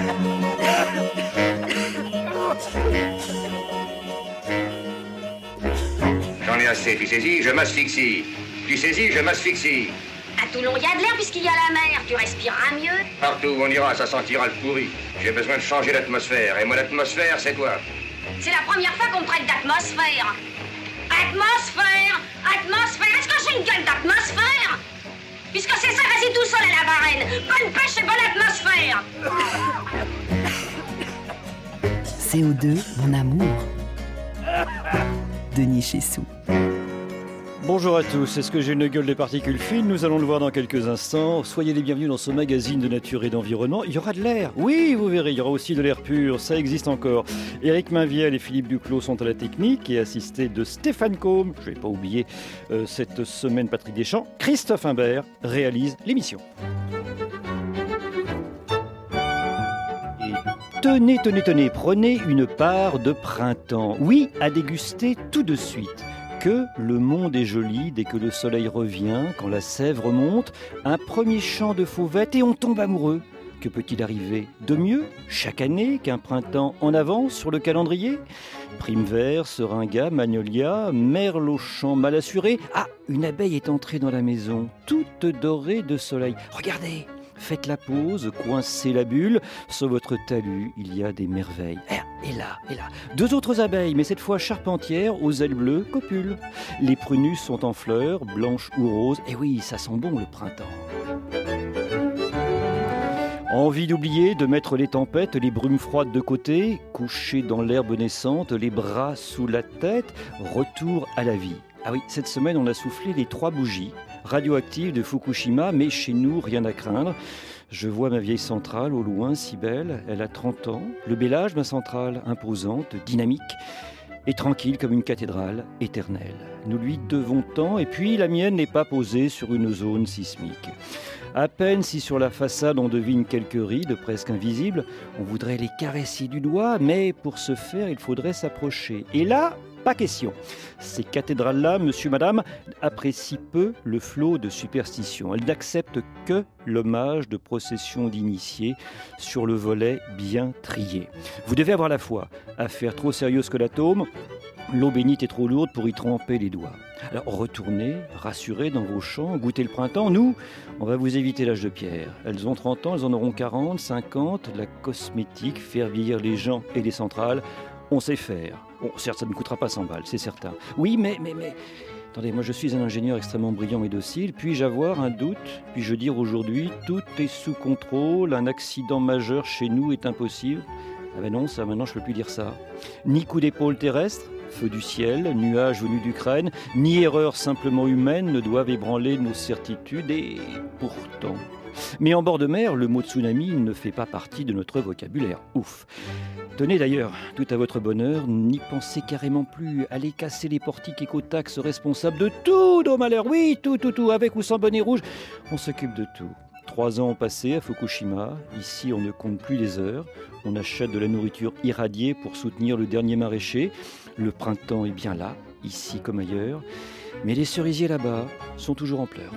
J'en ai assez, tu saisis, je m'asphyxie. Tu saisis, je m'asphyxie. À Toulon, il y a de l'air puisqu'il y a la mer. Tu respireras mieux. Partout où on ira, ça sentira le pourri. J'ai besoin de changer d'atmosphère. Et moi, l'atmosphère, c'est toi. C'est la première fois qu'on me traite d'atmosphère. Atmosphère. Est-ce que j'ai une gueule d'atmosphère? Puisque c'est ça, vas-y tout seul à la Varenne. Bonne pêche et bonne atmosphère. CO2, mon amour. Denis Chessou. Bonjour à tous, est-ce que j'ai une gueule de particules fines? Nous allons le voir dans quelques instants. Soyez les bienvenus dans ce magazine de nature et d'environnement. Il y aura de l'air, oui, vous verrez, il y aura aussi de l'air pur, ça existe encore. Éric Mainviel et Philippe Duclos sont à la technique et assistés de Stéphane Combe, je ne vais pas oublier cette semaine Patrick Deschamps. Christophe Imbert réalise l'émission. Tenez, prenez une part de printemps. Oui, à déguster tout de suite. Que le monde est joli dès que le soleil revient, quand la sève remonte, un premier chant de fauvette et on tombe amoureux. Que peut-il arriver de mieux chaque année qu'un printemps en avance sur le calendrier? Prime vert, seringa, magnolia, merle au champ mal assuré. Ah, une abeille est entrée dans la maison, toute dorée de soleil. Regardez! Faites la pause, coincez la bulle. Sur votre talus, il y a des merveilles. Et là. Deux autres abeilles, mais cette fois charpentières, aux ailes bleues, copulent. Les prunus sont en fleurs, blanches ou roses. Et oui, ça sent bon le printemps. Envie d'oublier, de mettre les tempêtes, les brumes froides de côté, coucher dans l'herbe naissante, les bras sous la tête, retour à la vie. Ah oui, cette semaine, on a soufflé les 3 bougies radioactives de Fukushima, mais chez nous, rien à craindre. Je vois ma vieille centrale au loin, si belle, elle a 30 ans. Le bel âge, ma centrale, imposante, dynamique et tranquille comme une cathédrale éternelle. Nous lui devons tant, et puis la mienne n'est pas posée sur une zone sismique. À peine si sur la façade on devine quelques rides presque invisibles, on voudrait les caresser du doigt, mais pour ce faire, il faudrait s'approcher. Et là, pas question. Ces cathédrales-là, monsieur, madame, apprécient peu le flot de superstition. Elles n'acceptent que l'hommage de procession d'initiés sur le volet bien trié. Vous devez avoir la foi. Affaire trop sérieuse que l'atome, l'eau bénite est trop lourde pour y tremper les doigts. Alors retournez, rassurez dans vos champs, goûtez le printemps. Nous, on va vous éviter l'âge de pierre. Elles ont 30 ans, elles en auront 40, 50. La cosmétique, faire vieillir les gens et les centrales, on sait faire. Bon, certes, ça ne coûtera pas 100 balles, c'est certain. Oui, mais... Attendez, moi je suis un ingénieur extrêmement brillant et docile. Puis-je avoir un doute? Puis-je dire aujourd'hui, tout est sous contrôle, un accident majeur chez nous est impossible? Ah ben non, ça maintenant je ne peux plus dire ça. Ni coup d'épaule terrestre, feu du ciel, nuages venus d'Ukraine, ni erreur simplement humaine ne doivent ébranler nos certitudes et pourtant... Mais en bord de mer, le mot tsunami ne fait pas partie de notre vocabulaire. Ouf. Tenez d'ailleurs, tout à votre bonheur, n'y pensez carrément plus. Allez casser les portiques écotaxes responsables de tous nos malheurs. Oui, tout, avec ou sans bonnet rouge. On s'occupe de tout. 3 ans ont passé à Fukushima. Ici, on ne compte plus les heures. On achète de la nourriture irradiée pour soutenir le dernier maraîcher. Le printemps est bien là, ici comme ailleurs. Mais les cerisiers là-bas sont toujours en pleurs.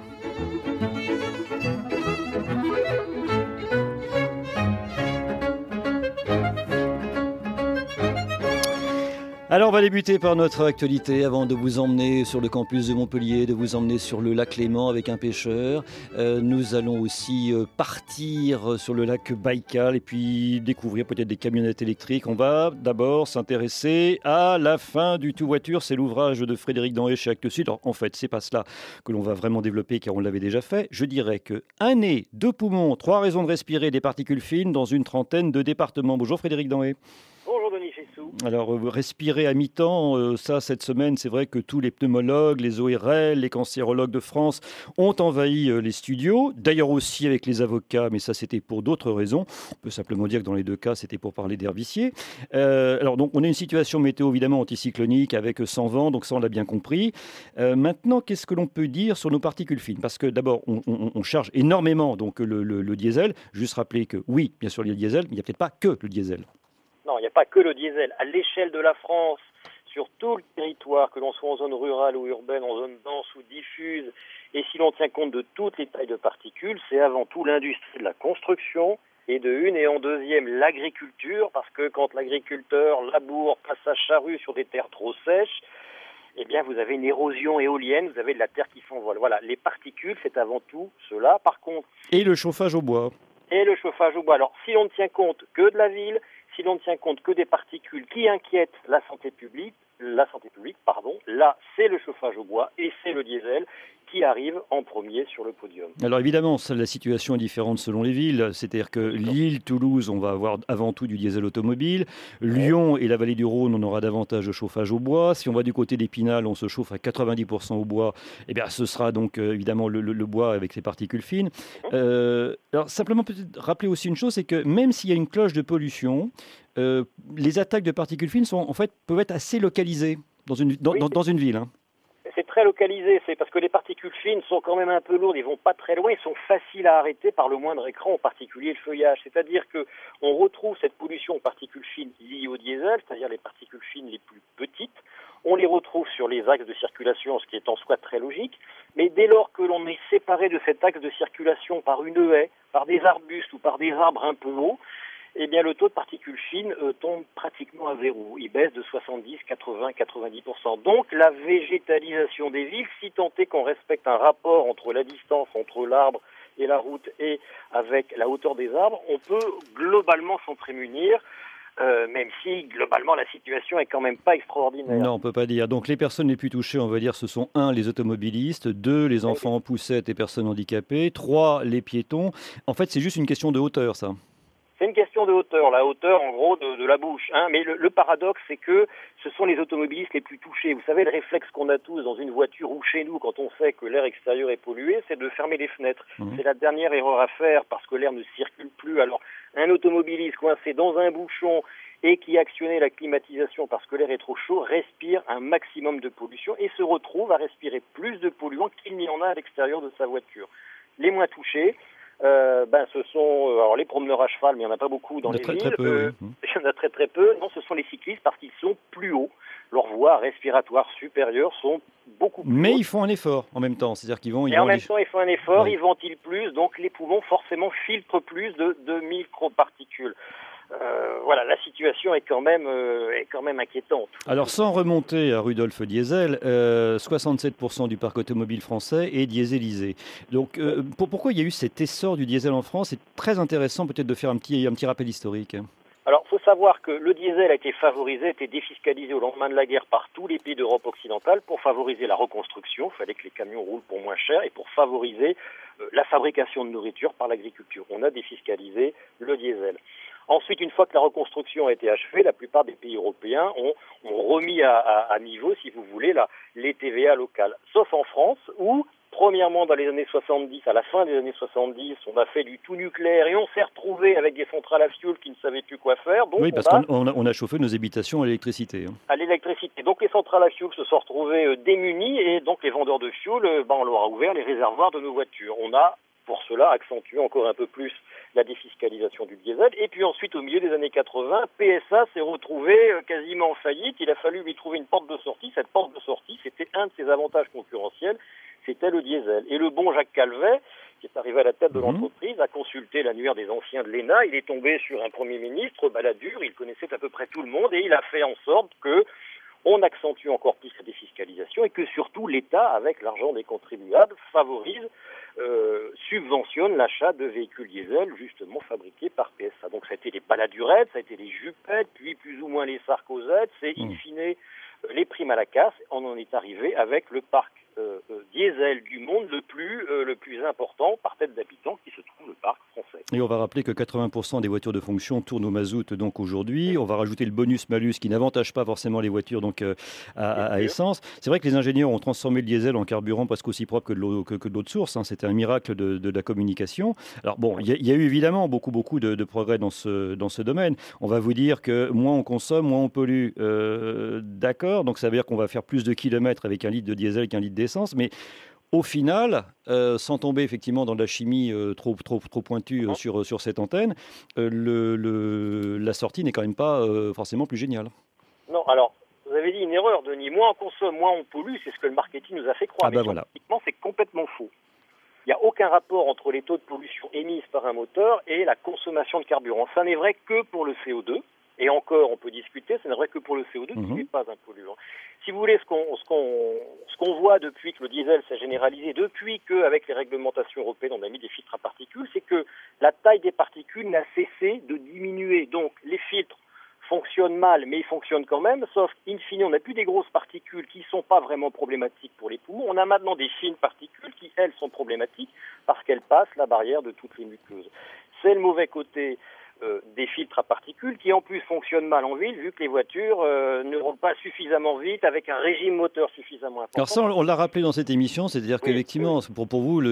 Alors on va débuter par notre actualité avant de vous emmener sur le campus de Montpellier, de vous emmener sur le lac Léman avec un pêcheur. Nous allons aussi partir sur le lac Baïkal et puis découvrir peut-être des camionnettes électriques. On va d'abord s'intéresser à la fin du tout voiture. C'est l'ouvrage de Frédéric Danhé chez Actes Sud. Alors en fait, c'est pas cela que l'on va vraiment développer car on l'avait déjà fait. Je dirais que 1 nez, 2 poumons, 3 raisons de respirer des particules fines dans une trentaine de départements. Bonjour Frédéric Danhé. Bonjour Denis Chessou. Alors, respirer à mi-temps, ça, cette semaine, c'est vrai que tous les pneumologues, les ORL, les cancérologues de France ont envahi les studios. D'ailleurs aussi avec les avocats, mais ça, c'était pour d'autres raisons. On peut simplement dire que dans les 2 cas, c'était pour parler d'air vicié. Alors, donc, on a une situation météo, évidemment, anticyclonique avec 100 vents, donc ça, on l'a bien compris. Maintenant, qu'est-ce que l'on peut dire sur nos particules fines? Parce que d'abord, on charge énormément donc, le diesel. Juste rappeler que, oui, bien sûr, il y a le diesel, mais il n'y a peut-être pas que le diesel. Non, il n'y a pas que le diesel. À l'échelle de la France, sur tout le territoire, que l'on soit en zone rurale ou urbaine, en zone dense ou diffuse, et si l'on tient compte de toutes les tailles de particules, c'est avant tout l'industrie de la construction et de une, et en deuxième, l'agriculture, parce que quand l'agriculteur laboure, passe sa charrue sur des terres trop sèches, eh bien, vous avez une érosion éolienne, vous avez de la terre qui s'envole. Voilà, les particules, c'est avant tout cela. Par contre... Et le chauffage au bois. Et le chauffage au bois. Alors, si l'on ne tient compte que de la ville, si l'on ne tient compte que des particules qui inquiètent la santé publique, là, c'est le chauffage au bois et c'est le diesel qui arrive en premier sur le podium. Alors évidemment, la situation est différente selon les villes. C'est-à-dire que Lille, Toulouse, on va avoir avant tout du diesel automobile. Lyon et la vallée du Rhône, on aura davantage de chauffage au bois. Si on va du côté d'Épinal, on se chauffe à 90% au bois. Eh bien, ce sera donc évidemment le bois avec ses particules fines. Alors simplement peut-être rappeler aussi une chose, c'est que même s'il y a une cloche de pollution, les attaques de particules fines peuvent être assez localisées dans une ville. Hein. C'est très localisé, c'est parce que les particules fines sont quand même un peu lourdes, ils vont pas très loin, ils sont faciles à arrêter par le moindre écran, en particulier le feuillage. C'est-à-dire que on retrouve cette pollution aux particules fines liées au diesel, c'est-à-dire les particules fines les plus petites. On les retrouve sur les axes de circulation, ce qui est en soi très logique. Mais dès lors que l'on est séparé de cet axe de circulation par une haie, par des arbustes ou par des arbres un peu hauts, eh bien, le taux de particules fines tombe pratiquement à zéro. Il baisse de 70, 80, 90%. Donc, la végétalisation des villes, si tant est qu'on respecte un rapport entre la distance entre l'arbre et la route et avec la hauteur des arbres, on peut globalement s'en prémunir. Même si, globalement, la situation est quand même pas extraordinaire. Non, on peut pas dire. Donc, les personnes les plus touchées, on va dire, ce sont 1, les automobilistes, 2, les enfants en poussette et personnes handicapées, 3, les piétons. En fait, c'est juste une question de hauteur, ça. C'est une question de hauteur, la hauteur en gros de la bouche. Hein. Mais le paradoxe, c'est que ce sont les automobilistes les plus touchés. Vous savez, le réflexe qu'on a tous dans une voiture ou chez nous quand on sait que l'air extérieur est pollué, c'est de fermer les fenêtres. C'est la dernière erreur à faire parce que l'air ne circule plus. Alors, un automobiliste coincé dans un bouchon et qui actionnait la climatisation parce que l'air est trop chaud, respire un maximum de pollution et se retrouve à respirer plus de polluants qu'il n'y en a à l'extérieur de sa voiture. Les moins touchés, ce sont alors les promeneurs à cheval, mais il n'y en a pas beaucoup dans les villes. Très peu, oui. Il y en a très peu. Non, ce sont les cyclistes parce qu'ils sont plus hauts. Leurs voies respiratoires supérieures sont beaucoup plus Mais hautes. ils font un effort en même temps. C'est-à-dire qu'ils vont... Et en même temps, ils font un effort, ils ventilent plus, donc les poumons forcément filtrent plus de microparticules. Voilà, la situation est quand même inquiétante. Alors, sans remonter à Rudolf Diesel, 67% du parc automobile français est dieselisé. Donc, pourquoi il y a eu cet essor du diesel en France? C'est très intéressant peut-être de faire un petit rappel historique. Alors, il faut savoir que le diesel a été défiscalisé au lendemain de la guerre par tous les pays d'Europe occidentale pour favoriser la reconstruction. Il fallait que les camions roulent pour moins cher et pour favoriser la fabrication de nourriture par l'agriculture. On a défiscalisé le diesel. Ensuite, une fois que la reconstruction a été achevée, la plupart des pays européens ont remis à niveau, si vous voulez, les TVA locales. Sauf en France, où, premièrement, dans les années 70, à la fin des années 70, on a fait du tout nucléaire et on s'est retrouvé avec des centrales à fioul qui ne savaient plus quoi faire. Donc oui, parce qu'on a chauffé nos habitations à l'électricité. À l'électricité. Donc les centrales à fioul se sont retrouvées démunies et donc les vendeurs de fioul, on leur a ouvert les réservoirs de nos voitures. On a, pour cela, accentué encore un peu plus la défiscalisation du diesel. Et puis ensuite, au milieu des années 80, PSA s'est retrouvé quasiment en faillite. Il a fallu lui trouver une porte de sortie. Cette porte de sortie, c'était un de ses avantages concurrentiels, c'était le diesel. Et le bon Jacques Calvet, qui est arrivé à la tête de l'entreprise, a consulté l'annuaire des anciens de l'ENA. Il est tombé sur un Premier ministre, Balladur, il connaissait à peu près tout le monde et il a fait en sorte que on accentue encore plus la défiscalisation et que surtout l'État, avec l'argent des contribuables, subventionne l'achat de véhicules diesel justement fabriqués par PSA. Donc ça a été les Balladurettes, ça a été les Jupettes, puis plus ou moins les Sarkozettes, c'est in fine les primes à la casse. On en est arrivé avec le parc diesel du monde le plus important par tête d'habitant qui se trouve le parc français. Et on va rappeler que 80% des voitures de fonction tournent au mazout donc aujourd'hui. On va rajouter le bonus-malus qui n'avantage pas forcément les voitures donc à essence. C'est vrai que les ingénieurs ont transformé le diesel en carburant presque aussi propre que de l'eau de source. Hein. C'était un miracle de la communication. Alors bon, il y a eu évidemment beaucoup de progrès dans ce domaine. On va vous dire que moins on consomme, moins on pollue. D'accord, donc ça veut dire qu'on va faire plus de kilomètres avec un litre de diesel qu'un litre d'essence, mais au final, sans tomber effectivement dans de la chimie trop pointue sur cette antenne, la sortie n'est quand même pas forcément plus géniale. Non, alors, vous avez dit une erreur, Denis. Moins on consomme, moins on pollue, c'est ce que le marketing nous a fait croire. Ah bah voilà. C'est complètement faux. Il n'y a aucun rapport entre les taux de pollution émis par un moteur et la consommation de carburant. Ça n'est vrai que pour le CO2. Et encore, on peut discuter, ça n'est vrai que pour le CO2 qui n'est pas un polluant. Si vous voulez, ce qu'on voit depuis que le diesel s'est généralisé, depuis qu'avec les réglementations européennes, on a mis des filtres à particules, c'est que la taille des particules n'a cessé de diminuer. Donc, les filtres fonctionnent mal, mais ils fonctionnent quand même, sauf qu'in fine, on n'a plus des grosses particules qui ne sont pas vraiment problématiques pour les poumons. On a maintenant des fines particules qui, elles, sont problématiques parce qu'elles passent la barrière de toutes les muqueuses. C'est le mauvais côté des filtres à particules qui en plus fonctionnent mal en ville vu que les voitures ne roulent pas suffisamment vite avec un régime moteur suffisamment important. Alors ça, on l'a rappelé dans cette émission, c'est-à-dire qu'effectivement, pour vous,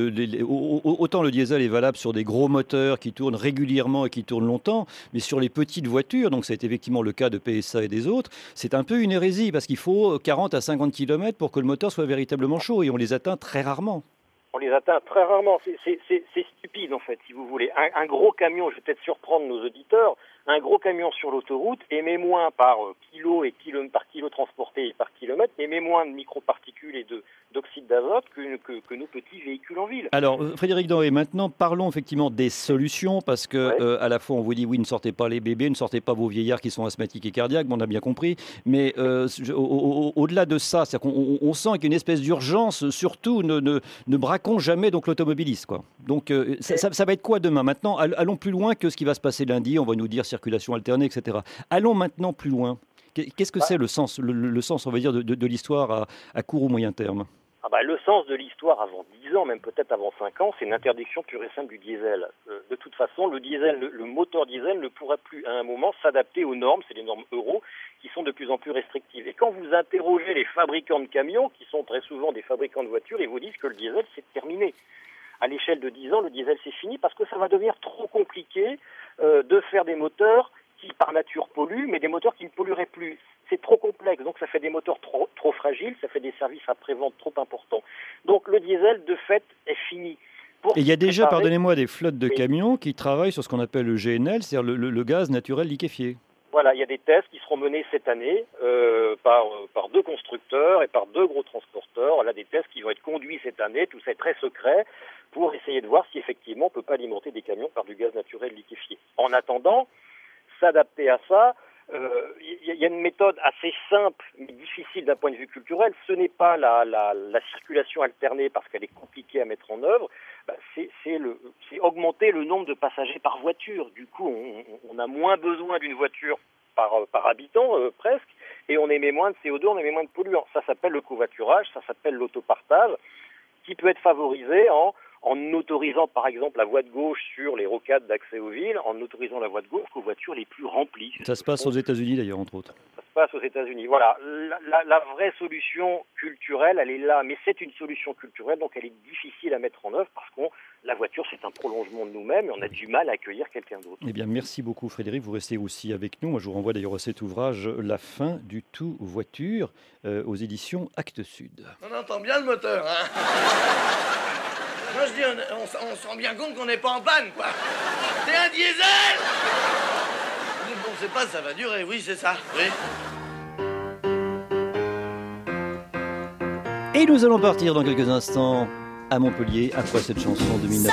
autant le diesel est valable sur des gros moteurs qui tournent régulièrement et qui tournent longtemps, mais sur les petites voitures, donc ça a été effectivement le cas de PSA et des autres, c'est un peu une hérésie parce qu'il faut 40 à 50 km pour que le moteur soit véritablement chaud et on les atteint très rarement. On les atteint très rarement. C'est stupide, en fait, si vous voulez. Un gros camion, je vais peut-être surprendre nos auditeurs, un gros camion sur l'autoroute émet moins par kilo et par kilo transporté et par kilomètre, émet moins de microparticules et d'oxyde d'azote que nos petits véhicules en ville. Alors, Frédéric Doré, maintenant, parlons effectivement des solutions, parce que à la fois, on vous dit, oui, ne sortez pas les bébés, ne sortez pas vos vieillards qui sont asthmatiques et cardiaques, on a bien compris, mais au-delà de ça, c'est-à-dire qu'on sent qu'il y a une espèce d'urgence, surtout, ne braquons jamais donc l'automobiliste, quoi. Donc, ça va être quoi demain? Maintenant, allons plus loin que ce qui va se passer lundi, on va nous dire circulation alternée, etc. Allons maintenant plus loin. Qu'est-ce que c'est le sens, on va dire, de l'histoire à court ou moyen terme? Le sens de l'histoire avant 10 ans, même peut-être avant 5 ans, c'est une interdiction pure et simple du diesel. De toute façon, le moteur diesel ne pourra plus à un moment s'adapter aux normes, c'est les normes Euro, qui sont de plus en plus restrictives. Et quand vous interrogez les fabricants de camions, qui sont très souvent des fabricants de voitures, ils vous disent que le diesel, c'est terminé. À l'échelle de 10 ans, le diesel, c'est fini parce que ça va devenir trop compliqué de faire des moteurs qui, par nature, polluent, mais des moteurs qui ne pollueraient plus. C'est trop complexe, donc ça fait des moteurs trop fragiles, ça fait des services après-vente trop importants. Donc le diesel, de fait, est fini. Et il y a déjà, pardonnez-moi, des flottes de camions qui travaillent sur ce qu'on appelle le GNL, c'est-à-dire le gaz naturel liquéfié. Voilà, il y a des tests qui seront menés cette année par 2 constructeurs et par 2 gros transporteurs. Là, des tests qui vont être conduits cette année, tout ça est très secret, pour essayer de voir si effectivement on ne peut pas alimenter des camions par du gaz naturel liquéfié. En attendant, s'adapter à ça, il y a une méthode assez simple mais difficile d'un point de vue culturel. Ce n'est pas la circulation alternée parce qu'elle est compliquée à mettre en œuvre. C'est augmenter le nombre de passagers par voiture. Du coup, on a moins besoin d'une voiture par habitant presque, et on émet moins de CO2, on émet moins de polluants. Ça s'appelle le covoiturage, ça s'appelle l'autopartage, qui peut être favorisé en autorisant par exemple la voie de gauche sur les rocades d'accès aux villes, en autorisant la voie de gauche aux voitures les plus remplies. Ça se passe aux États-Unis d'ailleurs, entre autres. Ça se passe aux États-Unis. Voilà, la vraie solution culturelle, elle est là, mais c'est une solution culturelle, donc elle est difficile à mettre en œuvre parce que la voiture, c'est un prolongement de nous-mêmes et on a du mal à accueillir quelqu'un d'autre. Eh bien, merci beaucoup Frédéric, vous restez aussi avec nous. Moi, je vous renvoie d'ailleurs à cet ouvrage, La fin du tout voiture, aux éditions Actes Sud. On entend bien le moteur, hein. Moi, je dis, on se rend bien compte qu'on n'est pas en panne, quoi. C'est un diesel. On ne sait pas, ça va durer, oui, c'est ça, oui. Et nous allons partir dans quelques instants à Montpellier, après cette chanson de 1900.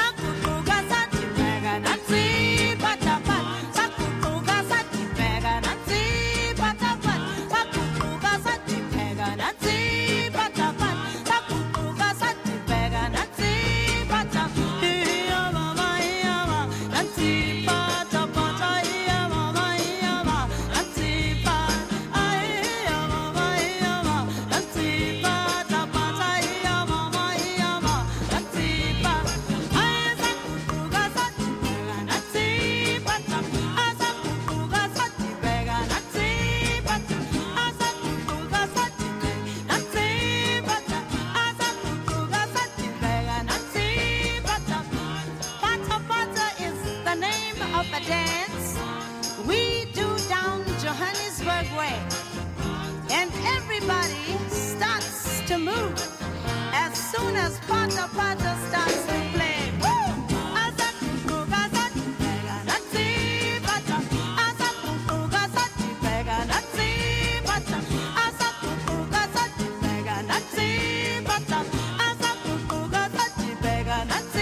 Not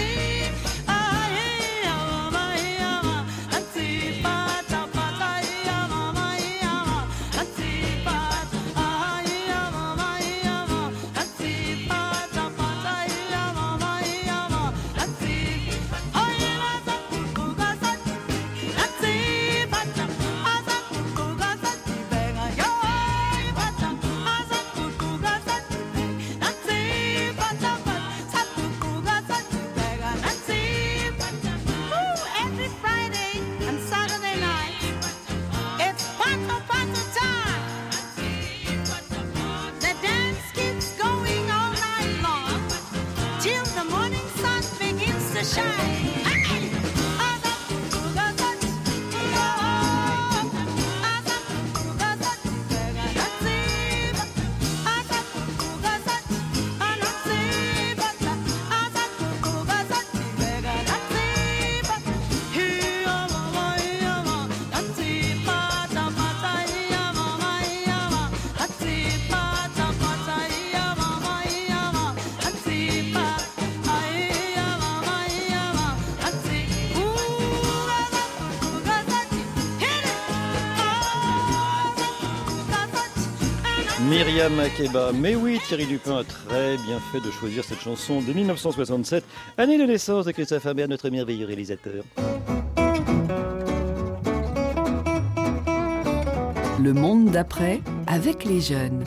Myriam Makeba. Mais oui, Thierry Dupin a très bien fait de choisir cette chanson de 1967, année de naissance de Christophe Imbert, notre merveilleux réalisateur. Le monde d'après avec les jeunes.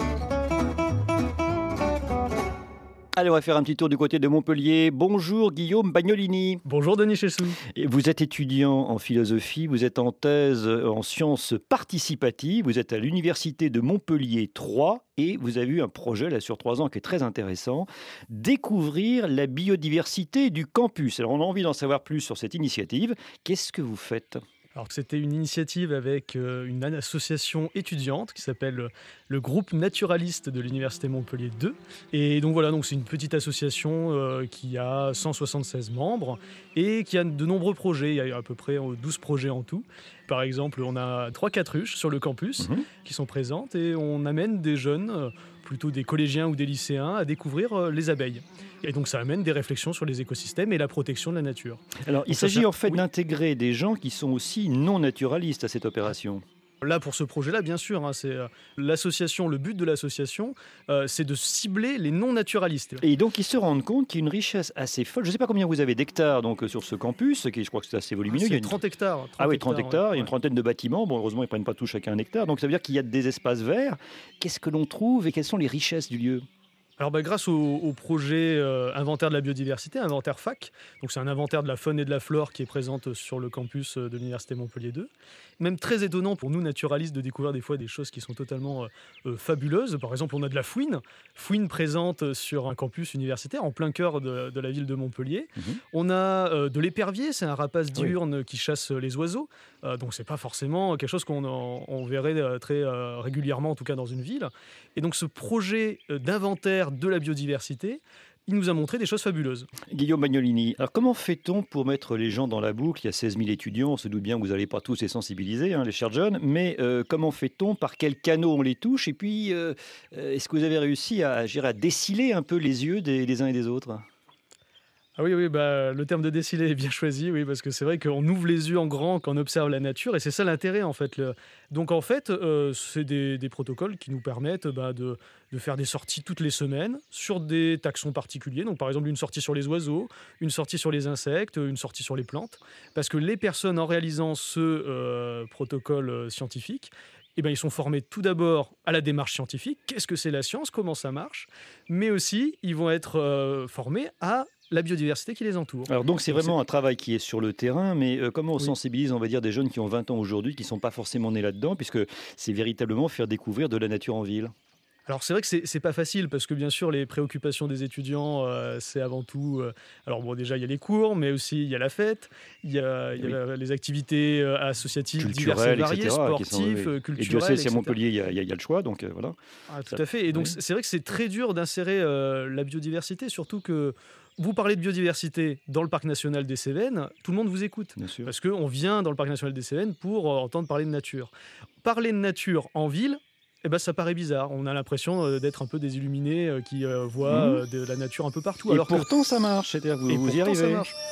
Allez, on va faire un petit tour du côté de Montpellier. Bonjour Guillaume Bagnolini. Bonjour Denis Chessou. Vous êtes étudiant en philosophie, vous êtes en thèse en sciences participatives, vous êtes à l'université de Montpellier 3 et vous avez eu un projet là sur 3 ans qui est très intéressant, découvrir la biodiversité du campus. Alors on a envie d'en savoir plus sur cette initiative. Qu'est-ce que vous faites ? Alors c'était une initiative avec une association étudiante qui s'appelle le groupe naturaliste de l'université Montpellier 2. Et donc voilà, donc c'est une petite association qui a 176 membres et qui a de nombreux projets. Il y a à peu près 12 projets en tout. Par exemple, on a 3-4 ruches sur le campus qui sont présentes et on amène des jeunes, plutôt des collégiens ou des lycéens, à découvrir les abeilles. Et donc ça amène des réflexions sur les écosystèmes et la protection de la nature. Alors il s'agit en fait d'intégrer des gens qui sont aussi non naturalistes à cette opération. Là, pour ce projet-là, bien sûr, c'est l'association. Le but de l'association, c'est de cibler les non-naturalistes. Et donc, ils se rendent compte qu'il y a une richesse assez folle. Je ne sais pas combien vous avez d'hectares donc, sur ce campus, qui je crois que c'est assez volumineux. C'est 30 hectares. 30 hectares. Ouais. Il y a une trentaine de bâtiments. Bon, heureusement, ils ne prennent pas tout chacun un hectare. Donc, ça veut dire qu'il y a des espaces verts. Qu'est-ce que l'on trouve et quelles sont les richesses du lieu ? Alors grâce au projet Inventaire de la biodiversité, Inventaire FAC, donc c'est un inventaire de la faune et de la flore qui est présente sur le campus de l'université Montpellier 2. Même très étonnant pour nous naturalistes de découvrir des fois des choses qui sont totalement fabuleuses. Par exemple, on a de la fouine présente sur un campus universitaire en plein cœur de la ville de Montpellier. On a de l'épervier, c'est un rapace diurne qui chasse les oiseaux. Donc c'est pas forcément quelque chose qu'on verrait très régulièrement, en tout cas dans une ville. Et donc ce projet d'inventaire de la biodiversité, il nous a montré des choses fabuleuses. Guillaume Bagnolini, alors comment fait-on pour mettre les gens dans la boucle ? Il y a 16 000 étudiants, on se doute bien que vous n'allez pas tous les sensibiliser, les chers jeunes, mais comment fait-on ? Par quels canaux on les touche ? Et puis, est-ce que vous avez réussi à déciler un peu les yeux des uns et des autres ? Ah oui, le terme de déciler est bien choisi, oui, parce que c'est vrai qu'on ouvre les yeux en grand quand on observe la nature, et c'est ça l'intérêt en fait. Donc en fait, c'est des protocoles qui nous permettent de faire des sorties toutes les semaines sur des taxons particuliers. Donc par exemple une sortie sur les oiseaux, une sortie sur les insectes, une sortie sur les plantes, parce que les personnes en réalisant ce protocole scientifique, ils sont formés tout d'abord à la démarche scientifique. Qu'est-ce que c'est la science ? Comment ça marche ? Mais aussi, ils vont être formés à la biodiversité qui les entoure. Alors donc c'est vraiment un travail qui est sur le terrain, mais comment on sensibilise, on va dire, des jeunes qui ont 20 ans aujourd'hui, qui ne sont pas forcément nés là-dedans, puisque c'est véritablement faire découvrir de la nature en ville. Alors c'est vrai que c'est pas facile parce que bien sûr les préoccupations des étudiants c'est avant tout déjà il y a les cours mais aussi il y a la fête, il y a les activités associatives diverses et variées, sportives, culturelles. Et Dieu sait si à Montpellier il y a le choix donc voilà. Tout à fait et donc c'est vrai que c'est très dur d'insérer la biodiversité, surtout que vous parlez de biodiversité dans le parc national des Cévennes, tout le monde vous écoute. Parce qu'on vient dans le parc national des Cévennes pour entendre parler de nature. Parler de nature en ville, ça paraît bizarre. On a l'impression d'être un peu des illuminés qui voient de la nature un peu partout. Et pourtant ça marche, c'est-à-dire que vous y arrivez.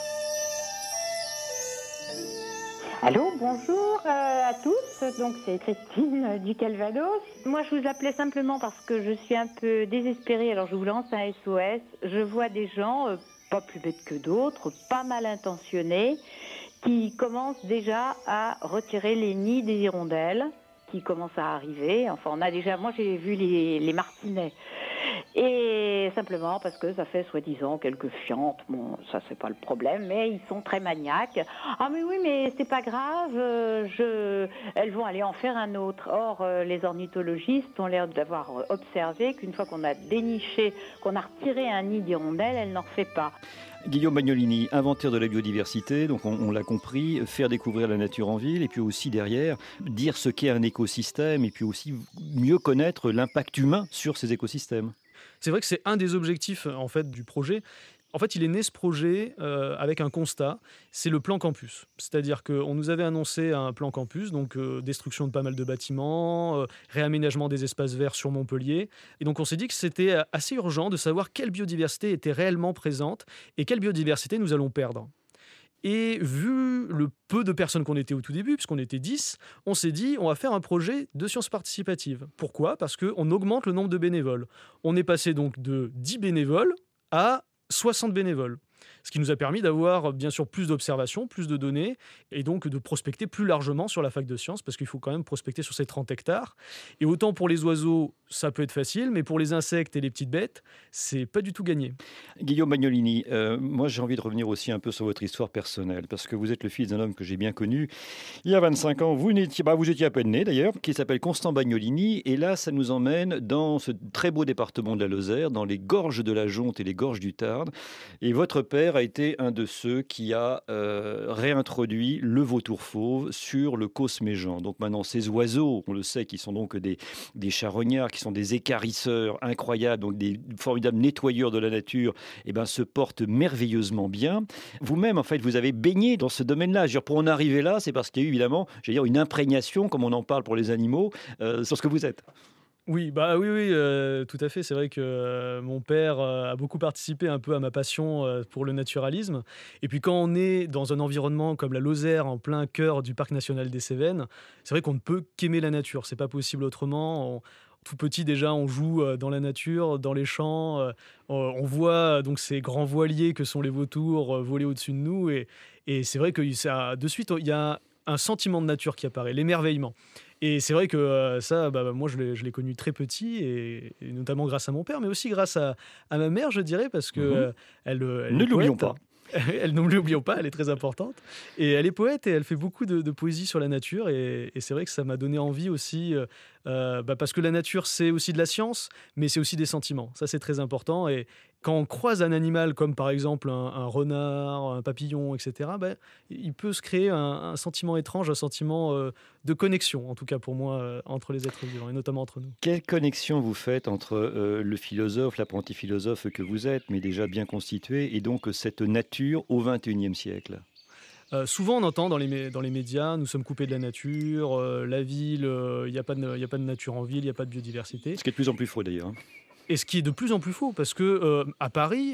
Allô, bonjour à tous. Donc c'est Christine du Calvados. Moi je vous appelais simplement parce que je suis un peu désespérée. Alors je vous lance un SOS. Je vois des gens, pas plus bêtes que d'autres, pas mal intentionnés, qui commencent déjà à retirer les nids des hirondelles, qui commencent à arriver. Enfin, moi j'ai vu les martinets. Et simplement parce que ça fait soi-disant quelques fientes. Bon, ça c'est pas le problème, mais ils sont très maniaques. Ah mais oui, mais c'est pas grave, elles vont aller en faire un autre. Or, les ornithologistes ont l'air d'avoir observé qu'une fois qu'on a déniché, qu'on a retiré un nid d'hirondelle, elle n'en refait pas. Guillaume Bagnolini, inventaire de la biodiversité, donc on l'a compris, faire découvrir la nature en ville et puis aussi derrière, dire ce qu'est un écosystème et puis aussi mieux connaître l'impact humain sur ces écosystèmes. C'est vrai que c'est un des objectifs en fait, du projet. En fait, il est né ce projet avec un constat, c'est le plan campus. C'est-à-dire qu'on nous avait annoncé un plan campus, donc destruction de pas mal de bâtiments, réaménagement des espaces verts sur Montpellier. Et donc on s'est dit que c'était assez urgent de savoir quelle biodiversité était réellement présente et quelle biodiversité nous allons perdre. Et vu le peu de personnes qu'on était au tout début, puisqu'on était 10, on s'est dit on va faire un projet de sciences participatives. Pourquoi ? Parce qu'on augmente le nombre de bénévoles. On est passé donc de 10 bénévoles à 60 bénévoles. Ce qui nous a permis d'avoir bien sûr plus d'observations, plus de données, et donc de prospecter plus largement sur la fac de sciences, parce qu'il faut quand même prospecter sur ces 30 hectares. Et autant pour les oiseaux, ça peut être facile, mais pour les insectes et les petites bêtes, c'est pas du tout gagné. Guillaume Bagnolini, moi j'ai envie de revenir aussi un peu sur votre histoire personnelle, parce que vous êtes le fils d'un homme que j'ai bien connu. Il y a 25 ans, vous étiez à peine né d'ailleurs, qui s'appelle Constant Bagnolini, et là ça nous emmène dans ce très beau département de la Lozère, dans les gorges de la Jonte et les gorges du Tarn. Et votre père a été un de ceux qui a réintroduit le vautour fauve sur le Causse Méjean. Donc maintenant, ces oiseaux, on le sait, qui sont donc des charognards, qui sont des équarrisseurs incroyables, donc des formidables nettoyeurs de la nature, se portent merveilleusement bien. Vous-même, en fait, vous avez baigné dans ce domaine-là. Pour en arriver là, c'est parce qu'il y a eu évidemment, une imprégnation, comme on en parle pour les animaux, sur ce que vous êtes. Oui, tout à fait. C'est vrai que mon père a beaucoup participé un peu à ma passion pour le naturalisme. Et puis quand on est dans un environnement comme la Lozère, en plein cœur du parc national des Cévennes, c'est vrai qu'on ne peut qu'aimer la nature. C'est pas possible autrement. Tout petit déjà, on joue dans la nature, dans les champs. On voit donc ces grands voiliers que sont les vautours voler au-dessus de nous. Et c'est vrai que de suite, il y a un sentiment de nature qui apparaît, l'émerveillement. Et c'est vrai que moi, je l'ai connu très petit, et notamment grâce à mon père, mais aussi grâce à ma mère, je dirais, parce que elle ne l'oublions pas. Elle, ne l'oublions pas, elle est très importante. Et elle est poète et elle fait beaucoup de poésie sur la nature. Et c'est vrai que ça m'a donné envie aussi, parce que la nature, c'est aussi de la science, mais c'est aussi des sentiments. Ça, c'est très important. Et quand on croise un animal comme par exemple un renard, un papillon, etc., il peut se créer un sentiment étrange, un sentiment de connexion, en tout cas pour moi, entre les êtres vivants et notamment entre nous. Quelle connexion vous faites entre le philosophe, l'apprenti philosophe que vous êtes, mais déjà bien constitué, et donc cette nature au XXIe siècle ? Souvent, on entend dans les médias, nous sommes coupés de la nature, la ville, il n'y a pas de nature en ville, il n'y a pas de biodiversité. Ce qui est de plus en plus faux d'ailleurs. Et ce qui est de plus en plus faux, parce que à Paris,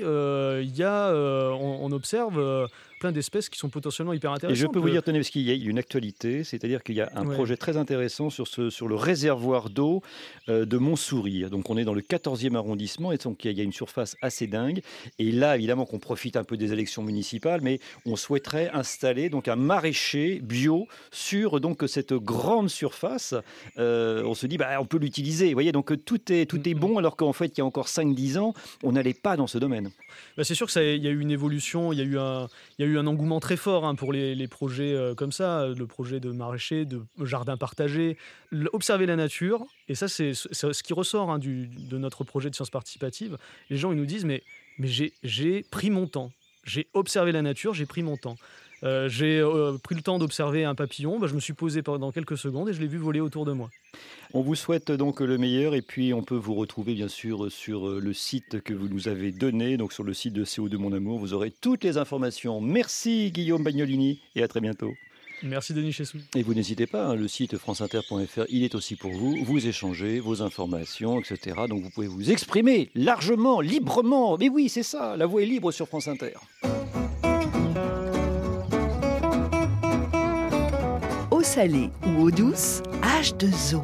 on observe plein d'espèces qui sont potentiellement hyper intéressantes. Et je peux vous dire, tenez, parce qu'il y a une actualité, c'est-à-dire qu'il y a un projet très intéressant sur le réservoir d'eau de Montsouris. Donc on est dans le 14e arrondissement, et donc il y a une surface assez dingue. Et là, évidemment, qu'on profite un peu des élections municipales, mais on souhaiterait installer donc un maraîcher bio sur donc cette grande surface. On se dit, on peut l'utiliser. Vous voyez, donc tout est bon, alors qu'en fait, il y a encore 5-10 ans, on n'allait pas dans ce domaine. C'est sûr qu'il y a eu une évolution, il y a eu un engouement très fort pour les projets comme ça, le projet de maraîcher, de jardin partagé, observer la nature. Et ça, c'est ce qui ressort de notre projet de sciences participatives. Les gens, ils nous disent, mais j'ai pris mon temps. J'ai observé la nature, j'ai pris mon temps. J'ai pris le temps d'observer un papillon, je me suis posé pendant quelques secondes et je l'ai vu voler autour de moi. On vous souhaite donc le meilleur, et puis on peut vous retrouver bien sûr sur le site que vous nous avez donné, donc sur le site de CO2 Mon Amour, vous aurez toutes les informations. Merci Guillaume Bagnolini et à très bientôt. Merci Denis Chessou. Et vous n'hésitez pas, le site franceinter.fr, il est aussi pour vous. Vous échangez vos informations, etc. Donc vous pouvez vous exprimer largement, librement. Mais oui, c'est ça, la voix est libre sur France Inter. Eau salée ou eau douce, H2O.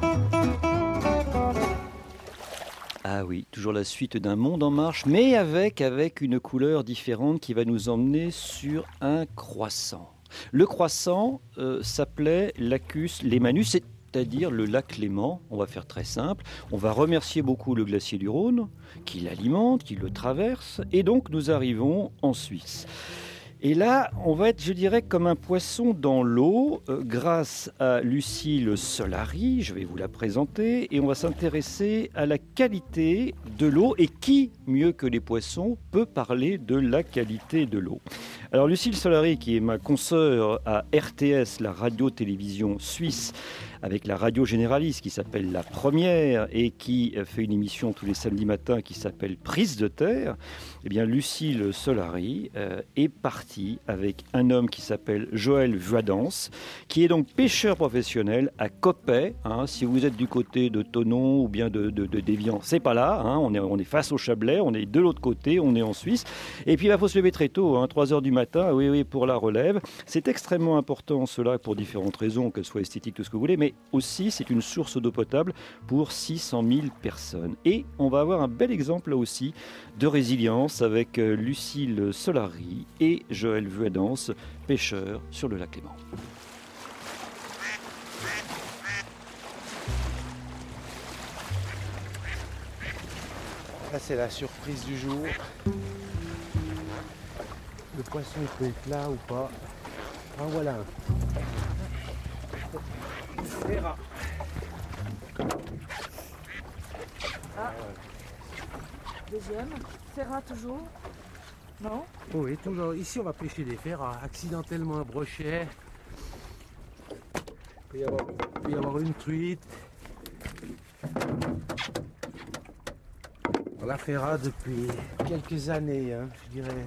Ah oui, toujours la suite d'un monde en marche, mais avec une couleur différente qui va nous emmener sur un croissant. Le croissant s'appelait Lacus Lemanus, c'est-à-dire le lac Léman. On va faire très simple. On va remercier beaucoup le glacier du Rhône, qui l'alimente, qui le traverse, et donc nous arrivons en Suisse. Et là, on va être, je dirais, comme un poisson dans l'eau, grâce à Lucille Solari, je vais vous la présenter, et on va s'intéresser à la qualité de l'eau. Et qui, mieux que les poissons, peut parler de la qualité de l'eau ? Alors Lucille Solari, qui est ma consoeur à RTS, la radio-télévision suisse, avec la radio généraliste qui s'appelle La Première et qui fait une émission tous les samedis matins qui s'appelle Prise de Terre, eh bien Lucille Solari est partie parti avec un homme qui s'appelle Joël Vuadance, qui est donc pêcheur professionnel à Coppet. Si vous êtes du côté de Thonon ou bien de d'Évian, c'est pas là. On est face au Chablais, on est de l'autre côté, on est en Suisse. Et puis il faut se lever très tôt, 3 heures du matin, oui, pour la relève. C'est extrêmement important cela pour différentes raisons, qu'elles soient esthétiques, tout ce que vous voulez, mais aussi c'est une source d'eau potable pour 600 000 personnes. Et on va avoir un bel exemple là aussi de résilience avec Lucille Solari et Joël Vuadance, pêcheurs sur le lac Léman. Là, c'est la surprise du jour. Le poisson peut être là ou pas. En voilà un. Ferra. Deuxième. Ferra toujours. Non? Oui, toujours. Ici, on va pêcher des ferras. Accidentellement un brochet. Il peut y avoir une truite. On la ferra depuis quelques années, je dirais.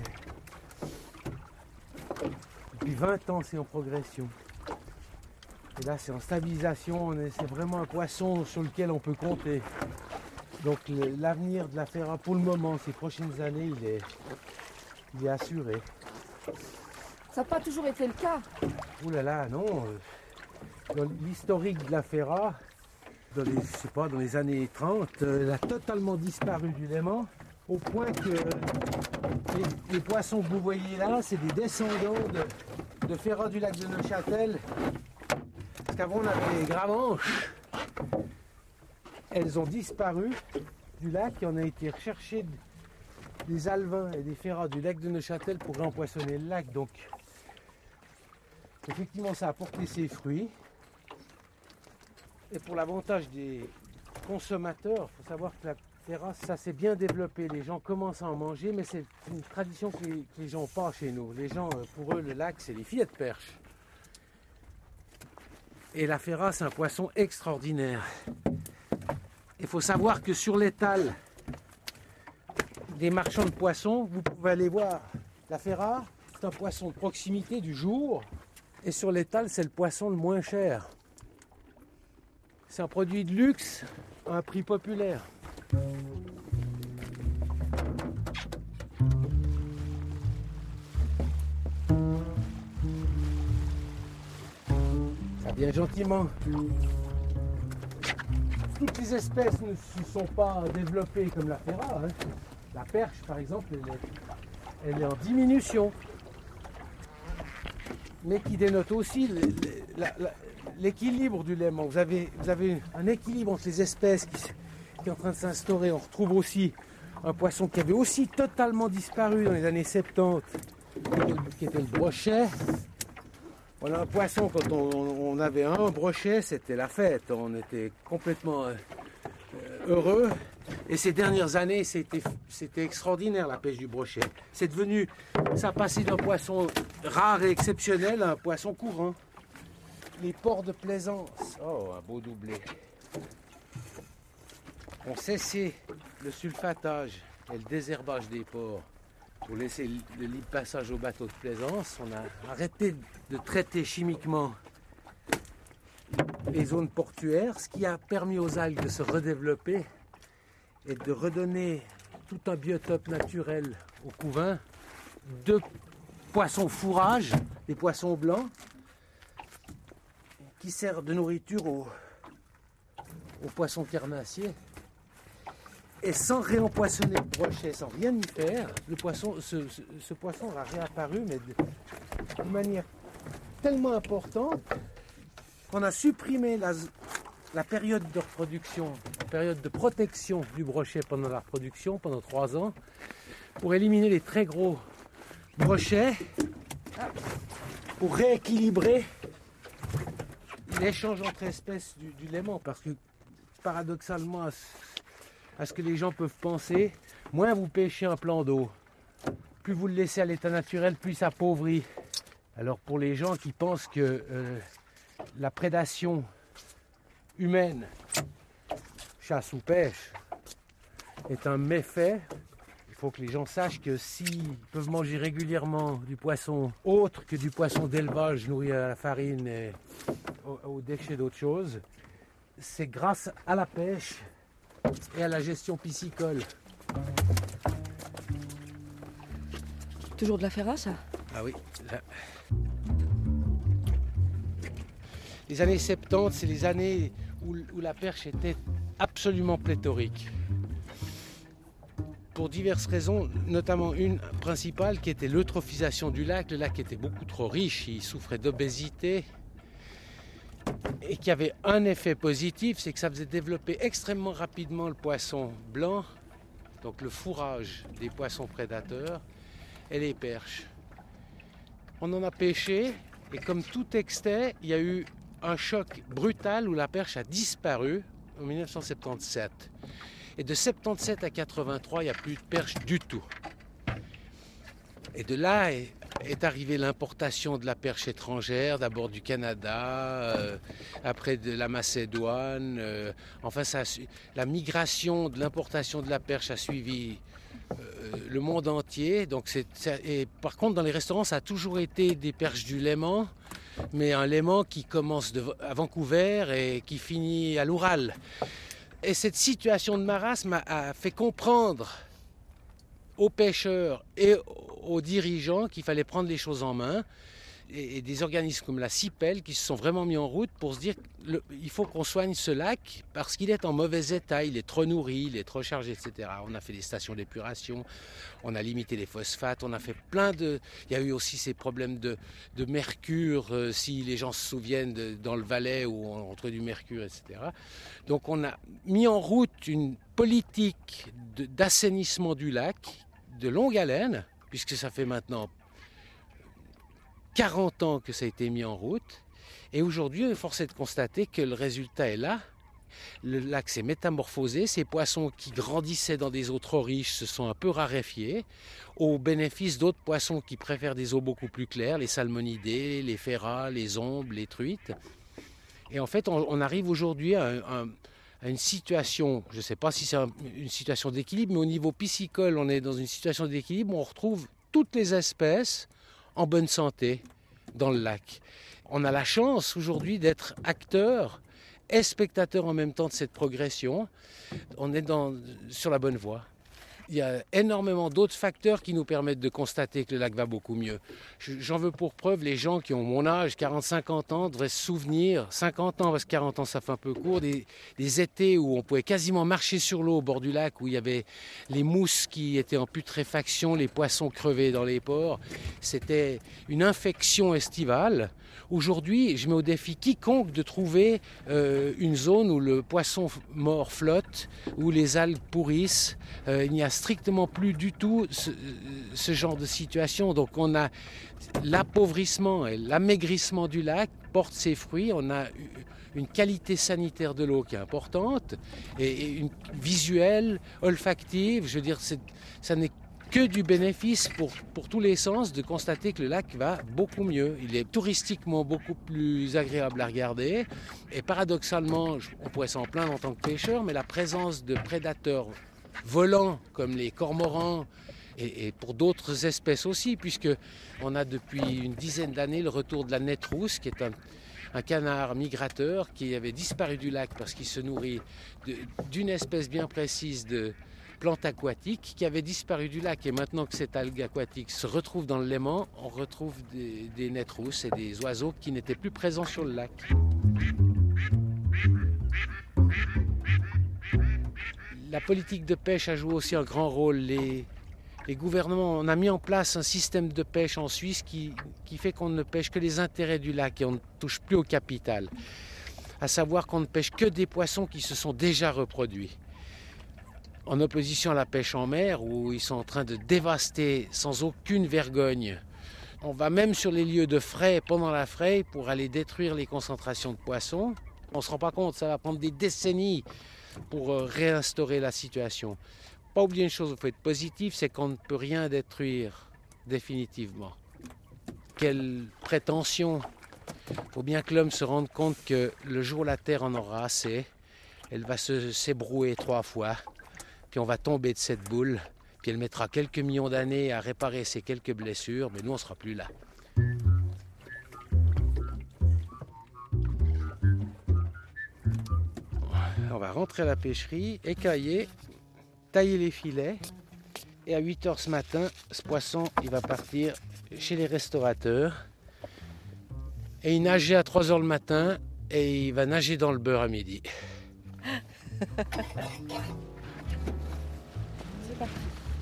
Depuis 20 ans, c'est en progression. Et là, c'est en stabilisation. C'est vraiment un poisson sur lequel on peut compter. Donc, l'avenir de la ferra, pour le moment, ces prochaines années, il est assuré. Ça n'a pas toujours été le cas. Ouh là là, non. Dans l'historique de la ferra, dans les années 30, elle a totalement disparu du Léman, au point que les poissons que vous voyez là, c'est des descendants de ferra du lac de Neuchâtel. Parce qu'avant, on avait les gramanches. Elles ont disparu du lac et on a été rechercher des alevins et des ferras du lac de Neuchâtel pour empoisonner le lac. Donc, effectivement, ça a porté ses fruits. Et pour l'avantage des consommateurs, il faut savoir que la ferra, ça s'est bien développé. Les gens commencent à en manger, mais c'est une tradition que les gens n'ont pas chez nous. Les gens, pour eux, le lac, c'est les filets de perche. Et la ferra, c'est un poisson extraordinaire. Il faut savoir que sur l'étal des marchands de poissons, vous pouvez aller voir la ferra, c'est un poisson de proximité du jour. Et sur l'étal, c'est le poisson le moins cher. C'est un produit de luxe à un prix populaire. Ça vient gentiment. Toutes les espèces ne se sont pas développées comme la ferra. La perche, par exemple, elle est en diminution. Mais qui dénote aussi l'équilibre du Léman. Vous avez un équilibre entre les espèces qui est en train de s'instaurer. On retrouve aussi un poisson qui avait aussi totalement disparu dans les années 70, qui était le brochet. On a un poisson, quand on avait un brochet, c'était la fête. On était complètement heureux. Et ces dernières années, c'était extraordinaire la pêche du brochet. C'est devenu, ça a passé d'un poisson rare et exceptionnel à un poisson courant. Les ports de plaisance, oh un beau doublé, ont cessé le sulfatage et le désherbage des ports pour laisser le libre passage aux bateaux de plaisance. On a arrêté de traiter chimiquement les zones portuaires, ce qui a permis aux algues de se redévelopper et de redonner tout un biotope naturel au couvain de poissons fourrage, des poissons blancs, qui servent de nourriture aux poissons carnassiers. Et sans réempoisonner le brochet, sans rien y faire, ce poisson a réapparu, mais de manière tellement importante qu'on a supprimé la période de reproduction, la période de protection du brochet pendant la reproduction, pendant 3 ans, pour éliminer les très gros brochets, pour rééquilibrer l'échange entre espèces du Léman. Parce que paradoxalement, à ce que les gens peuvent penser, moins vous pêchez un plan d'eau, plus vous le laissez à l'état naturel, plus il s'appauvrit. Alors pour les gens qui pensent que la prédation humaine, chasse ou pêche, est un méfait, il faut que les gens sachent que s'ils peuvent manger régulièrement du poisson autre que du poisson d'élevage nourri à la farine et aux déchets d'autres choses, c'est grâce à la pêche et à la gestion piscicole. Toujours de la ferrasse? Ah oui. Les années 70, c'est les années où la perche était absolument pléthorique. Pour diverses raisons, notamment une principale qui était l'eutrophisation du lac. Le lac était beaucoup trop riche, il souffrait d'obésité. Et qui avait un effet positif, c'est que ça faisait développer extrêmement rapidement le poisson blanc, donc le fourrage des poissons prédateurs, et les perches. On en a pêché, et comme tout excès, il y a eu un choc brutal où la perche a disparu en 1977. Et de 77 à 83, il n'y a plus de perche du tout. Et de là est arrivée l'importation de la perche étrangère, d'abord du Canada, après de la Macédoine. La migration de l'importation de la perche a suivi le monde entier. Et par contre, dans les restaurants, ça a toujours été des perches du Léman, mais un Léman qui commence à Vancouver et qui finit à l'Oural. Et cette situation de marasme a fait comprendre aux pêcheurs et aux dirigeants qu'il fallait prendre les choses en main, et des organismes comme la CIPEL qui se sont vraiment mis en route pour se dire qu'il faut qu'on soigne ce lac parce qu'il est en mauvais état, il est trop nourri, il est trop chargé, etc. On a fait des stations d'épuration, on a limité les phosphates, on a fait plein de... Il y a eu aussi ces problèmes de mercure, si les gens se souviennent, dans le Valais où on trouvait du mercure, etc. Donc on a mis en route une politique d'assainissement du lac de longue haleine, puisque ça fait maintenant 40 ans que ça a été mis en route. Et aujourd'hui, force est de constater que le résultat est là. Le lac s'est métamorphosé. Ces poissons qui grandissaient dans des eaux trop riches se sont un peu raréfiés, au bénéfice d'autres poissons qui préfèrent des eaux beaucoup plus claires, les salmonidés, les ferrats, les ombres, les truites. Et en fait, on arrive aujourd'hui à une situation, je ne sais pas si c'est une situation d'équilibre, mais au niveau piscicole, on est dans une situation d'équilibre où on retrouve toutes les espèces en bonne santé dans le lac. On a la chance aujourd'hui d'être acteurs et spectateurs en même temps de cette progression. On est sur la bonne voie. Il y a énormément d'autres facteurs qui nous permettent de constater que le lac va beaucoup mieux. J'en veux pour preuve les gens qui ont mon âge, 40-50 ans, devraient se souvenir, 50 ans, parce que 40 ans ça fait un peu court, des étés où on pouvait quasiment marcher sur l'eau au bord du lac, où il y avait les mousses qui étaient en putréfaction, les poissons crevés dans les ports. C'était une infection estivale. Aujourd'hui, je mets au défi quiconque de trouver une zone où le poisson mort flotte, où les algues pourrissent. Il n'y a strictement plus du tout ce genre de situation. Donc on a l'appauvrissement et l'amaigrissement du lac porte ses fruits. On a une qualité sanitaire de l'eau qui est importante et une visuelle, olfactive. Je veux dire, ça n'est que du bénéfice pour tous les sens de constater que le lac va beaucoup mieux. Il est touristiquement beaucoup plus agréable à regarder et paradoxalement, on pourrait s'en plaindre en tant que pêcheur, mais la présence de prédateurs volants comme les cormorans et pour d'autres espèces aussi, puisque on a depuis une dizaine d'années le retour de la nette rousse, qui est un canard migrateur qui avait disparu du lac parce qu'il se nourrit d'une espèce bien précise de plantes aquatiques qui avait disparu du lac. Et maintenant que cette algue aquatique se retrouve dans le Léman, on retrouve des nettes rousses et des oiseaux qui n'étaient plus présents sur le lac. La politique de pêche a joué aussi un grand rôle. Les gouvernements, on a mis en place un système de pêche en Suisse qui fait qu'on ne pêche que les intérêts du lac et on ne touche plus au capital. À savoir qu'on ne pêche que des poissons qui se sont déjà reproduits. En opposition à la pêche en mer, où ils sont en train de dévaster sans aucune vergogne. On va même sur les lieux de frai pendant la fraie pour aller détruire les concentrations de poissons. On ne se rend pas compte, ça va prendre des décennies pour réinstaurer la situation. Pas oublier une chose, il faut être positif, c'est qu'on ne peut rien détruire définitivement. Quelle prétention! Il faut bien que l'homme se rende compte que le jour où la Terre en aura assez, elle va s'ébrouer 3 fois, puis on va tomber de cette boule, Puis elle mettra quelques millions d'années à réparer ces quelques blessures, mais nous, on ne sera plus là. On va rentrer à la pêcherie, écailler, tailler les filets. Et à 8h ce matin, ce poisson, il va partir chez les restaurateurs. Et il nageait à 3h le matin et il va nager dans le beurre à midi. C'est parti.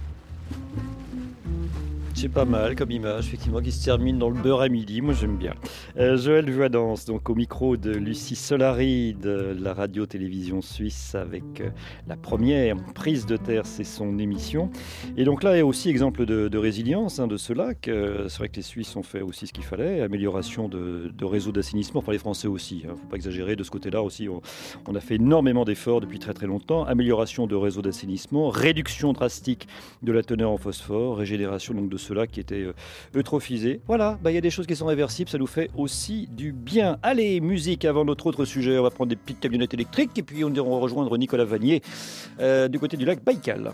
C'est pas mal comme image, effectivement, qui se termine dans le beurre à midi. Moi, j'aime bien. Joël Vuadance, donc au micro de Lucie Solari de la radio-télévision suisse avec la première prise de terre, c'est son émission. Et donc là, il y a aussi exemple de résilience de ce lac. C'est vrai que les Suisses ont fait aussi ce qu'il fallait. Amélioration de réseaux d'assainissement, enfin les Français aussi. Il ne faut pas exagérer de ce côté-là aussi. On a fait énormément d'efforts depuis très très longtemps. Amélioration de réseaux d'assainissement, réduction drastique de la teneur en phosphore, régénération donc de ce lac qui était eutrophisé. Voilà, il y a des choses qui sont réversibles, ça nous fait aussi du bien. Allez, musique avant notre autre sujet. On va prendre des petites camionnettes électriques et puis on va rejoindre Nicolas Vanier du côté du lac Baïkal.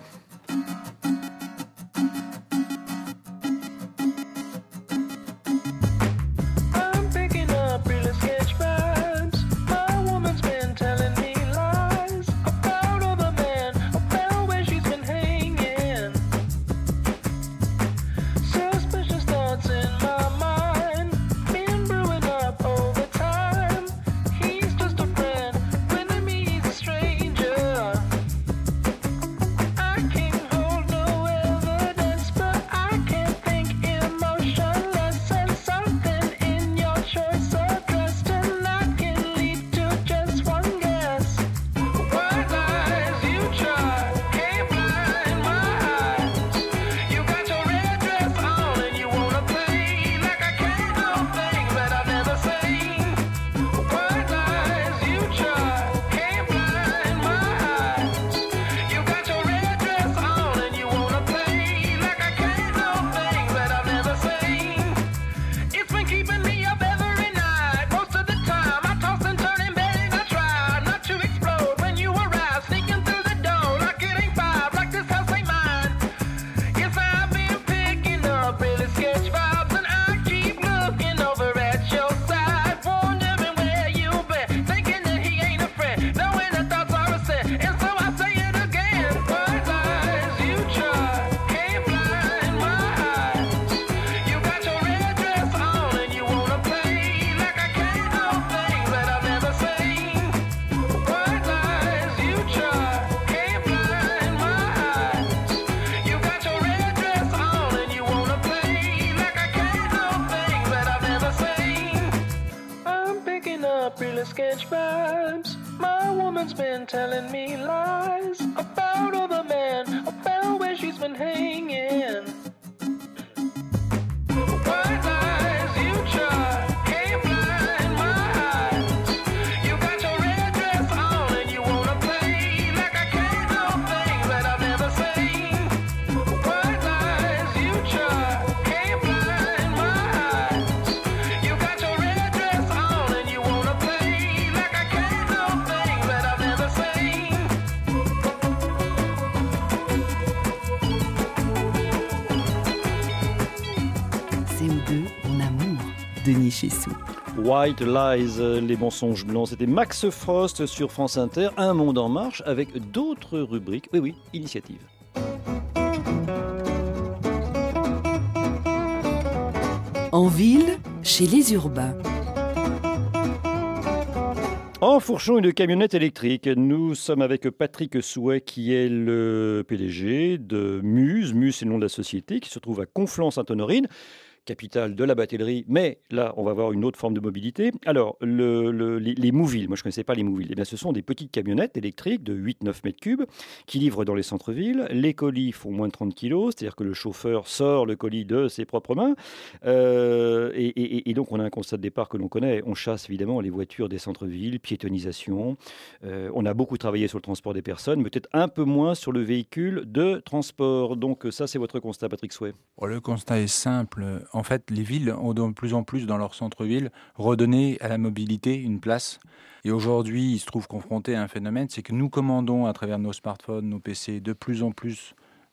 Telling me lies about other men, about where she's been hanging. White lies you try, can't blind my eyes. You got your red dress on and you wanna play like I can't know things that I've never seen. White lies you try, can't blind my eyes. You got your red dress on and you wanna play like I can't know things that I've never seen. CO2 en amour, Denis Chessou. White Lies, les mensonges blancs, c'était Max Frost sur France Inter, Un monde en marche avec d'autres rubriques. Oui, initiative. En ville, chez les urbains. En fourchant une camionnette électrique, nous sommes avec Patrick Souet qui est le PDG de Muse. Muse, c'est le nom de la société qui se trouve à Conflans-Sainte-Honorine, capitale de la batellerie, mais là, on va avoir une autre forme de mobilité. Alors, les Mouville, moi je ne connaissais pas les Mouville, eh bien, ce sont des petites camionnettes électriques de 8-9 mètres cubes qui livrent dans les centres-villes. Les colis font moins de 30 kilos, c'est-à-dire que le chauffeur sort le colis de ses propres mains. Et donc, on a un constat de départ que l'on connaît. On chasse évidemment les voitures des centres-villes, piétonisation. On a beaucoup travaillé sur le transport des personnes, mais peut-être un peu moins sur le véhicule de transport. Donc ça, c'est votre constat, Patrick Souet. Le constat est simple. En fait, les villes ont de plus en plus dans leur centre-ville redonné à la mobilité une place. Et aujourd'hui, ils se trouvent confrontés à un phénomène, c'est que nous commandons à travers nos smartphones, nos PC, de plus en plus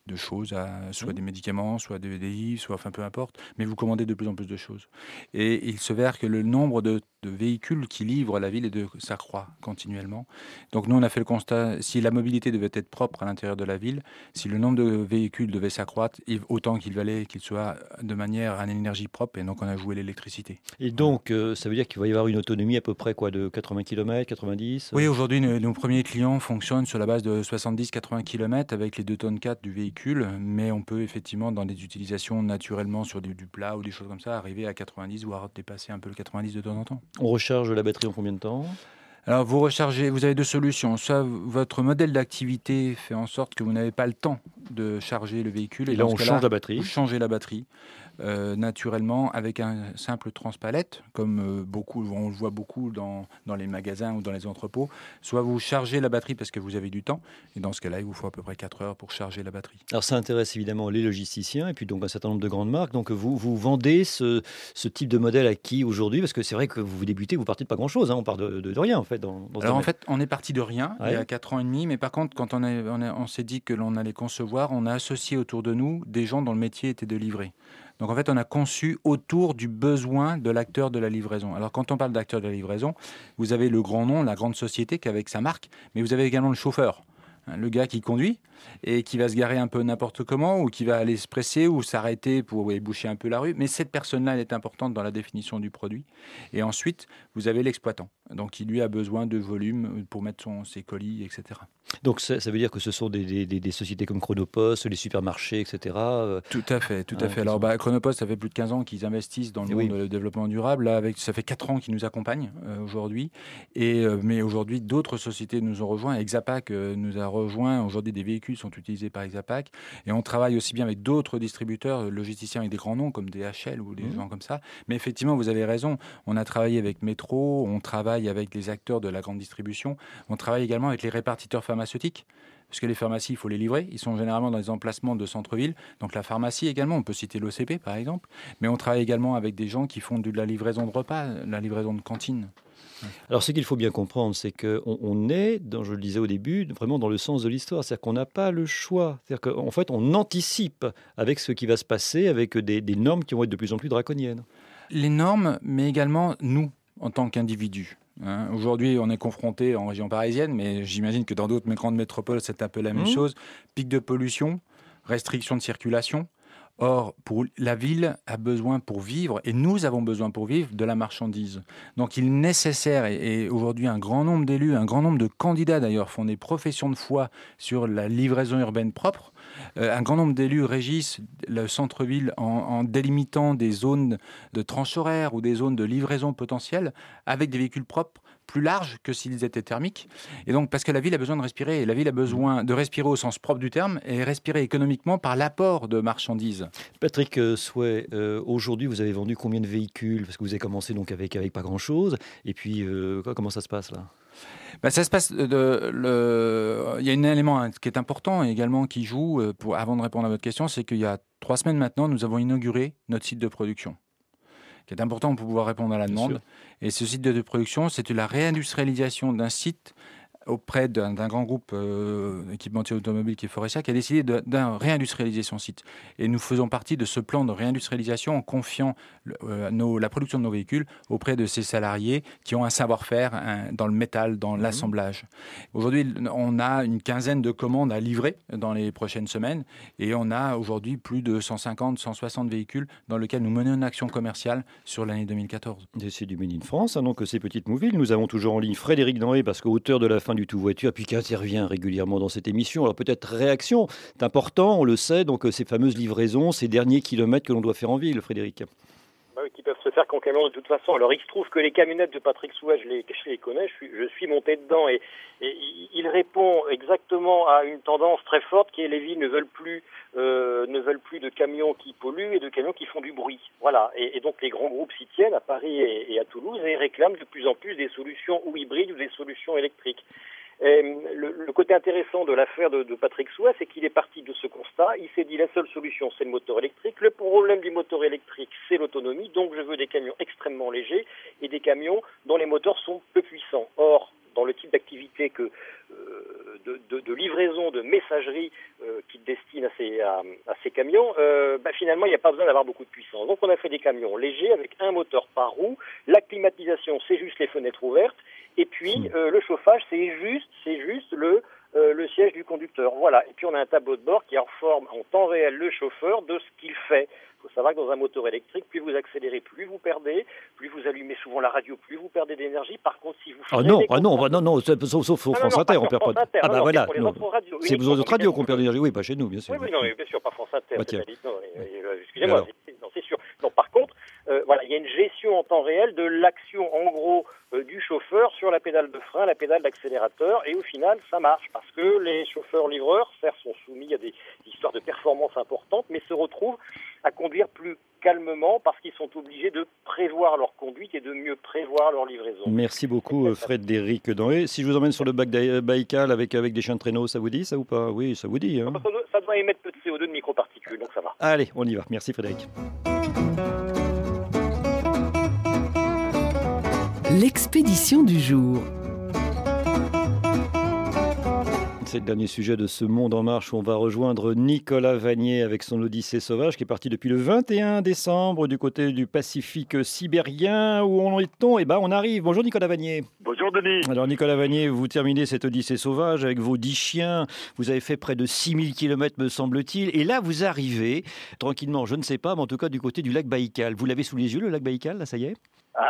de choses, soit des médicaments, soit des livres, soit enfin peu importe, mais vous commandez de plus en plus de choses. Et il s'avère que le nombre de véhicules qui livrent la ville s'accroît continuellement. Donc nous, on a fait le constat, si la mobilité devait être propre à l'intérieur de la ville, si le nombre de véhicules devait s'accroître, autant qu'il valait qu'il soit de manière à l'énergie propre, et donc on a joué l'électricité. Et donc, ça veut dire qu'il va y avoir une autonomie à peu près quoi, de 80 km, 90 Oui, aujourd'hui, nos premiers clients fonctionnent sur la base de 70-80 km avec les 2 tonnes 4 du véhicule, mais on peut effectivement, dans des utilisations naturellement sur du plat ou des choses comme ça, arriver à 90, voire dépasser un peu le 90 de temps en temps. On recharge la batterie en combien de temps ? Alors, vous avez 2 solutions. Soit votre modèle d'activité fait en sorte que vous n'avez pas le temps de charger le véhicule. Et là, on change la batterie. Vous changez la batterie naturellement avec un simple transpalette, comme on le voit beaucoup dans les magasins ou dans les entrepôts. Soit vous chargez la batterie parce que vous avez du temps. Et dans ce cas-là, il vous faut à peu près 4 heures pour charger la batterie. Alors, ça intéresse évidemment les logisticiens et puis donc un certain nombre de grandes marques. Donc, vous vendez ce type de modèle à qui aujourd'hui ? Parce que c'est vrai que vous débutez, vous partez de pas grand-chose. On part de rien en fait. Alors en fait, on est parti de rien il y a 4 ans et demi, mais par contre, quand on s'est dit que l'on allait concevoir, on a associé autour de nous des gens dont le métier était de livrer. Donc en fait, on a conçu autour du besoin de l'acteur de la livraison. Alors quand on parle d'acteur de la livraison, vous avez le grand nom, la grande société qui avec sa marque, mais vous avez également le chauffeur. Le gars qui conduit et qui va se garer un peu n'importe comment ou qui va aller se presser ou s'arrêter pour boucher un peu la rue. Mais cette personne-là, elle est importante dans la définition du produit. Et ensuite, vous avez l'exploitant. Donc, il lui a besoin de volume pour mettre ses colis, etc. Donc, ça veut dire que ce sont des sociétés comme Chronopost, les supermarchés, etc. Tout à fait, tout à fait. Alors, Chronopost, ça fait plus de 15 ans qu'ils investissent dans le monde du développement durable. Là, ça fait 4 ans qu'ils nous accompagnent aujourd'hui. Mais aujourd'hui, d'autres sociétés nous ont rejoints. Exapac nous a rejoints. Aujourd'hui, des véhicules sont utilisés par Exapac. Et on travaille aussi bien avec d'autres distributeurs, logisticiens avec des grands noms comme DHL ou des gens comme ça. Mais effectivement, vous avez raison. On a travaillé avec Métro, on travaille avec les acteurs de la grande distribution. On travaille également avec les répartiteurs pharmaceutiques. Parce que les pharmacies, il faut les livrer. Ils sont généralement dans les emplacements de centre-ville. Donc la pharmacie également, on peut citer l'OCP par exemple. Mais on travaille également avec des gens qui font de la livraison de repas, la livraison de cantine. Alors, ce qu'il faut bien comprendre, c'est qu'on est, je le disais au début, vraiment dans le sens de l'histoire. C'est-à-dire qu'on n'a pas le choix. C'est-à-dire qu'en fait, on anticipe avec ce qui va se passer, avec des normes qui vont être de plus en plus draconiennes. Les normes, mais également nous, en tant qu'individus. Aujourd'hui, on est confronté en région parisienne, mais j'imagine que dans d'autres grandes métropoles, c'est un peu la même chose. Pic de pollution, restriction de circulation. Or, la ville a besoin pour vivre, et nous avons besoin pour vivre, de la marchandise. Donc il est nécessaire, et aujourd'hui un grand nombre d'élus, un grand nombre de candidats d'ailleurs font des professions de foi sur la livraison urbaine propre. Un grand nombre d'élus régissent le centre-ville en délimitant des zones de tranche horaire ou des zones de livraison potentielle avec des véhicules propres plus larges que s'ils étaient thermiques. Et donc, parce que la ville a besoin de respirer, et la ville a besoin de respirer au sens propre du terme, et respirer économiquement par l'apport de marchandises. Patrick Souet, aujourd'hui, vous avez vendu combien de véhicules ? Parce que vous avez commencé donc avec pas grand-chose. Et puis, comment ça se passe là ? Ça se passe. Il y a un élément qui est important et également qui joue, avant de répondre à votre question, c'est qu'il y a 3 semaines maintenant, nous avons inauguré notre site de production, qui est important pour pouvoir répondre à la demande. Et ce site de production, c'est la réindustrialisation d'un site auprès d'un grand groupe équipementier automobile qui est Faurecia, qui a décidé de réindustrialiser son site. Et nous faisons partie de ce plan de réindustrialisation en confiant la production de nos véhicules auprès de ces salariés qui ont un savoir-faire dans le métal, dans l'assemblage. Aujourd'hui, on a une quinzaine de commandes à livrer dans les prochaines semaines et on a aujourd'hui plus de 150, 160 véhicules dans lesquels nous menons une action commerciale sur l'année 2014. Et c'est du Made in France, donc ces petites mouvilles. Nous avons toujours en ligne Frédéric Denré, parce qu'auteur de la fin du Tout Voiture, puis qui intervient régulièrement dans cette émission. Alors peut-être réaction, c'est important, on le sait, donc ces fameuses livraisons, ces derniers kilomètres que l'on doit faire en ville, Frédéric. Qui peuvent se faire qu'en camion de toute façon. Alors il se trouve que les camionnettes de Patrick Souet, je les connais, je suis monté dedans et il répond exactement à une tendance très forte qui est les villes ne veulent plus de camions qui polluent et de camions qui font du bruit. Voilà. Et donc les grands groupes s'y tiennent à Paris et à Toulouse et réclament de plus en plus des solutions ou hybrides ou des solutions électriques. Le côté intéressant de l'affaire de Patrick Souet, c'est qu'il est parti de ce constat. Il s'est dit la seule solution, c'est le moteur électrique. Le problème du moteur électrique, c'est l'autonomie. Donc je veux des camions extrêmement légers et des camions dont les moteurs sont peu puissants. Or, dans le type d'activité de livraison, de messagerie qui destinent à ces camions, finalement, il n'y a pas besoin d'avoir beaucoup de puissance. Donc, on a fait des camions légers avec un moteur par roue. La climatisation, c'est juste les fenêtres ouvertes. Et puis, le chauffage, c'est juste le siège du conducteur. Voilà. Et puis, on a un tableau de bord qui informe en temps réel le chauffeur de ce qu'il fait. Il faut savoir que dans un moteur électrique, plus vous accélérez, plus vous perdez, plus vous allumez souvent la radio, plus vous perdez d'énergie. Par contre, si vous non, sauf France Inter, on perd pas. Ah bah voilà, c'est besoin de radio qu'on perd d'énergie, oui, pas chez nous, bien sûr. Oui, non, bien sûr, pas France Inter. Tiens. Excusez-moi, non, c'est sûr. Donc, par contre, il y a une gestion en temps réel de l'action, en gros, du chauffeur sur la pédale de frein, la pédale d'accélérateur, et au final, ça marche, parce que les chauffeurs-livreurs, certes, sont soumis à des histoires de performance importantes, mais se retrouvent à conduire plus calmement parce qu'ils sont obligés de prévoir leur conduite et de mieux prévoir leur livraison. Merci beaucoup Frédéric Danhé. Si je vous emmène sur le bac Baïkal avec des chiens de traîneau, ça vous dit ça ou pas? Oui, ça vous dit. Hein. Ça doit émettre peu de CO2 de microparticules, donc ça va. Allez, on y va. Merci Frédéric. L'expédition du jour. C'est le dernier sujet de ce Monde en Marche où on va rejoindre Nicolas Vanier avec son Odyssée sauvage qui est parti depuis le 21 décembre du côté du Pacifique sibérien. Où en est-on? On arrive. Bonjour Nicolas Vanier. Bonjour Denis. Alors Nicolas Vanier, vous terminez cette Odyssée sauvage avec vos 10 chiens. Vous avez fait près de 6000 km me semble-t-il. Et là vous arrivez tranquillement, je ne sais pas, mais en tout cas du côté du lac Baïkal. Vous l'avez sous les yeux le lac Baïkal, là ça y est?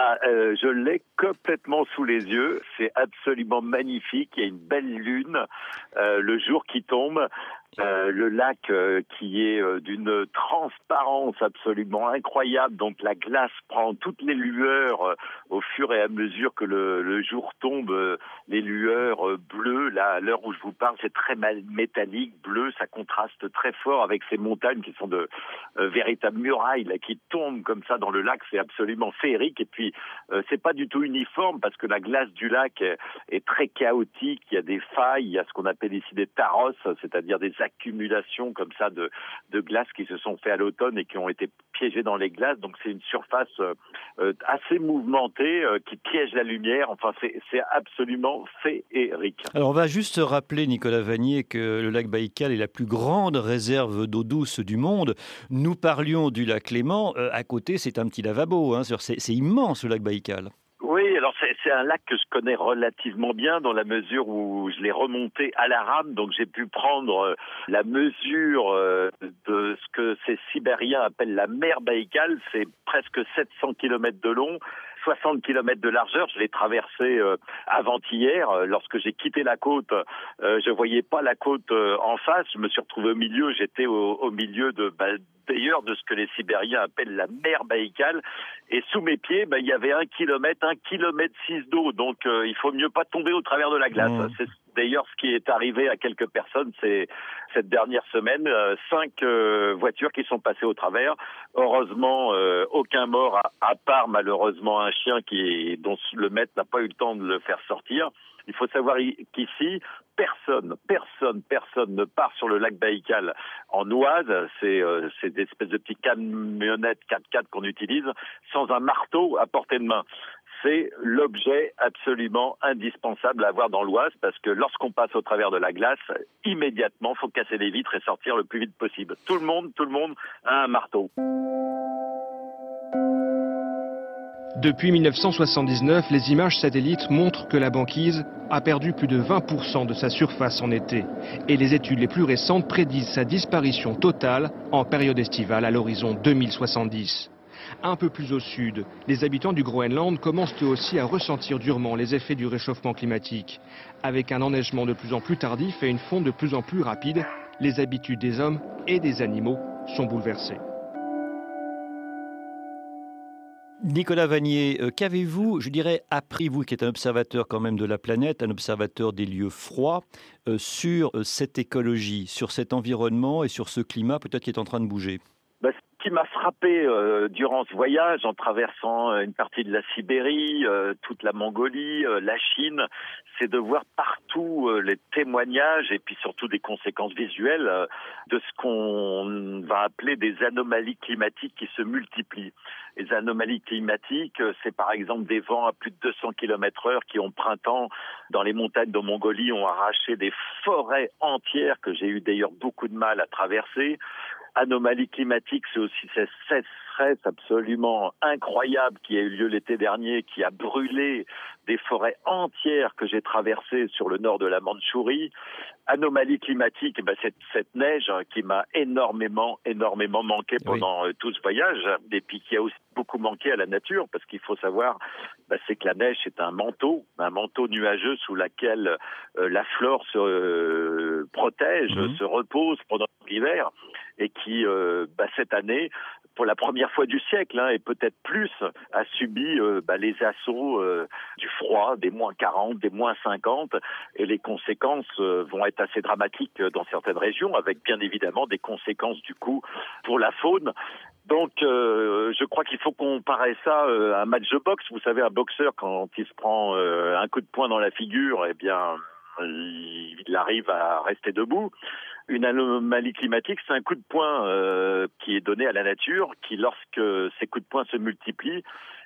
Je l'ai complètement sous les yeux. C'est absolument magnifique. Il y a une belle lune. Le jour qui tombe, le lac qui est d'une transparence absolument incroyable. Donc la glace prend toutes les lueurs au fur et à mesure que le jour tombe. Les lueurs bleues, là, à l'heure où je vous parle, c'est très métallique, bleu. Ça contraste très fort avec ces montagnes qui sont de véritables murailles là, qui tombent comme ça dans le lac. C'est absolument féerique. Et puis, c'est pas du tout uniforme parce que la glace du lac est très chaotique. Il y a des failles, il y a ce qu'on appelle ici des taros, c'est-à-dire des accumulations comme ça de glace qui se sont fait à l'automne et qui ont été piégées dans les glaces. Donc c'est une surface assez mouvementée qui piège la lumière. Enfin, c'est absolument féerique. Alors on va juste rappeler, Nicolas Vanier, que le lac Baïkal est la plus grande réserve d'eau douce du monde. Nous parlions du lac Léman. À côté, c'est un petit lavabo. Hein. C'est immense le lac Baïkal. Oui, alors c'est un lac que je connais relativement bien dans la mesure où je l'ai remonté à la rame, donc j'ai pu prendre la mesure de ce que ces Sibériens appellent la mer Baïkal. C'est presque 700 km de long, 60 km de largeur. Je l'ai traversé avant-hier. Lorsque j'ai quitté la côte, je voyais pas la côte en face. Je me suis retrouvé au milieu. J'étais au milieu d'ailleurs de ce que les Sibériens appellent la mer Baïkal. Et sous mes pieds, il y avait 1 kilomètre 6 d'eau. Donc, il faut mieux pas tomber au travers de la glace. C'est d'ailleurs ce qui est arrivé à quelques personnes cette dernière semaine. 5 voitures qui sont passées au travers. Heureusement, aucun mort, à part malheureusement un chien dont le maître n'a pas eu le temps de le faire sortir. Il faut savoir qu'ici, personne ne part sur le lac Baïkal en Oise. C'est des espèces de petites camionnettes 4x4 qu'on utilise sans un marteau à portée de main. C'est l'objet absolument indispensable à avoir dans l'Oise parce que lorsqu'on passe au travers de la glace, immédiatement, il faut casser les vitres et sortir le plus vite possible. Tout le monde a un marteau. Depuis 1979, les images satellites montrent que la banquise a perdu plus de 20% de sa surface en été. Et les études les plus récentes prédisent sa disparition totale en période estivale à l'horizon 2070. Un peu plus au sud, les habitants du Groenland commencent eux aussi à ressentir durement les effets du réchauffement climatique. Avec un enneigement de plus en plus tardif et une fonte de plus en plus rapide, les habitudes des hommes et des animaux sont bouleversées. Nicolas Vanier, qu'avez-vous, appris, vous qui êtes un observateur quand même de la planète, un observateur des lieux froids, sur cette écologie, sur cet environnement et sur ce climat peut-être qui est en train de bouger? qui m'a frappé durant ce voyage, en traversant une partie de la Sibérie, toute la Mongolie, la Chine, c'est de voir partout les témoignages et puis surtout des conséquences visuelles de ce qu'on va appeler des anomalies climatiques qui se multiplient. Les anomalies climatiques, c'est par exemple des vents à plus de 200 km/h qui, au printemps, dans les montagnes de Mongolie, ont arraché des forêts entières que j'ai eu d'ailleurs beaucoup de mal à traverser. Anomalie climatique, c'est aussi cette sécheresse absolument incroyable qui a eu lieu l'été dernier, qui a brûlé des forêts entières que j'ai traversées sur le nord de la Mandchourie. Anomalie climatique, c'est cette neige qui m'a énormément manqué pendant tout ce voyage, et puis qui a aussi beaucoup manqué à la nature, parce qu'il faut savoir, c'est que la neige, c'est un manteau nuageux sous lequel la flore se protège, se repose pendant l'hiver, et qui, cette année, pour la première fois du siècle, et peut-être plus, a subi les assauts du froid, des moins 40, des moins 50, et les conséquences vont être assez dramatiques dans certaines régions, avec bien évidemment des conséquences du coup pour la faune. Donc, je crois qu'il faut comparer ça à un match de boxe. Vous savez, un boxeur, quand il se prend un coup de poing dans la figure, il arrive à rester debout. Une anomalie climatique, c'est un coup de poing qui est donné à la nature, qui, lorsque ces coups de poing se multiplient,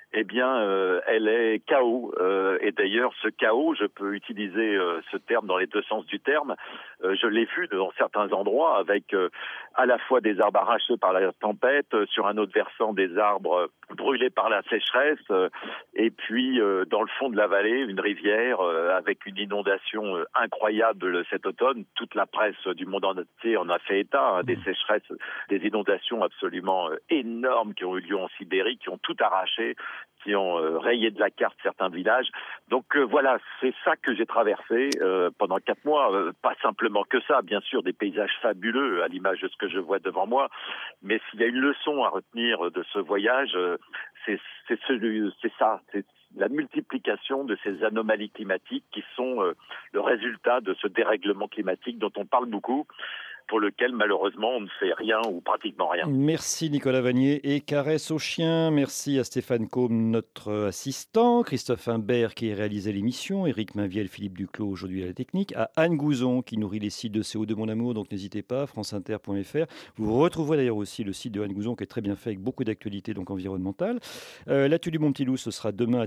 elle est KO. Et d'ailleurs, ce KO, je peux utiliser ce terme dans les deux sens du terme. Je l'ai vu dans certains endroits avec à la fois des arbres arrachés par la tempête, sur un autre versant des arbres brûlés par la sécheresse, et puis dans le fond de la vallée, une rivière avec une inondation incroyable cet automne. Toute la presse du monde entier en a fait état, des sécheresses, des inondations absolument énormes qui ont eu lieu en Sibérie, qui ont tout arraché, qui ont rayé de la carte certains villages. Donc voilà, c'est ça que j'ai traversé pendant 4 mois. Pas simplement que ça, bien sûr, des paysages fabuleux à l'image de ce que je vois devant moi. Mais s'il y a une leçon à retenir de ce voyage, c'est ça. C'est la multiplication de ces anomalies climatiques qui sont le résultat de ce dérèglement climatique dont on parle beaucoup, pour lequel malheureusement on ne fait rien ou pratiquement rien. Merci Nicolas Vanier et caresse au chien. Merci à Stéphane Combe, notre assistant, Christophe Imbert qui a réalisé l'émission, Éric Mainviel, Philippe Duclos aujourd'hui à la technique, à Anne Gouzon qui nourrit les sites de CO de Mon Amour, donc n'hésitez pas, franceinter.fr. Vous retrouverez d'ailleurs aussi le site de Anne Gouzon qui est très bien fait avec beaucoup d'actualités donc environnementales. L'actu du Mon Petit Loup, ce sera demain à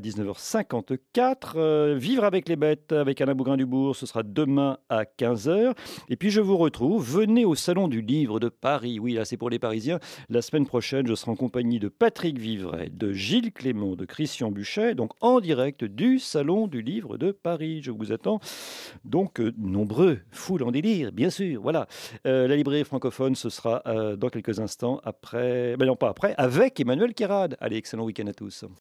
19h54. Vivre avec les bêtes avec Alain Bougrain-Dubourg, ce sera demain à 15h. Et puis je vous retrouve, venez au Salon du Livre de Paris. Oui, là, c'est pour les Parisiens. La semaine prochaine, je serai en compagnie de Patrick Vivray, de Gilles Clément, de Christian Buchet, donc en direct du Salon du Livre de Paris. Je vous attends donc nombreux, foule en délire, bien sûr. Voilà. La librairie francophone, ce sera dans quelques instants après, non pas après, avec Emmanuel Kérad. Allez, excellent week-end à tous.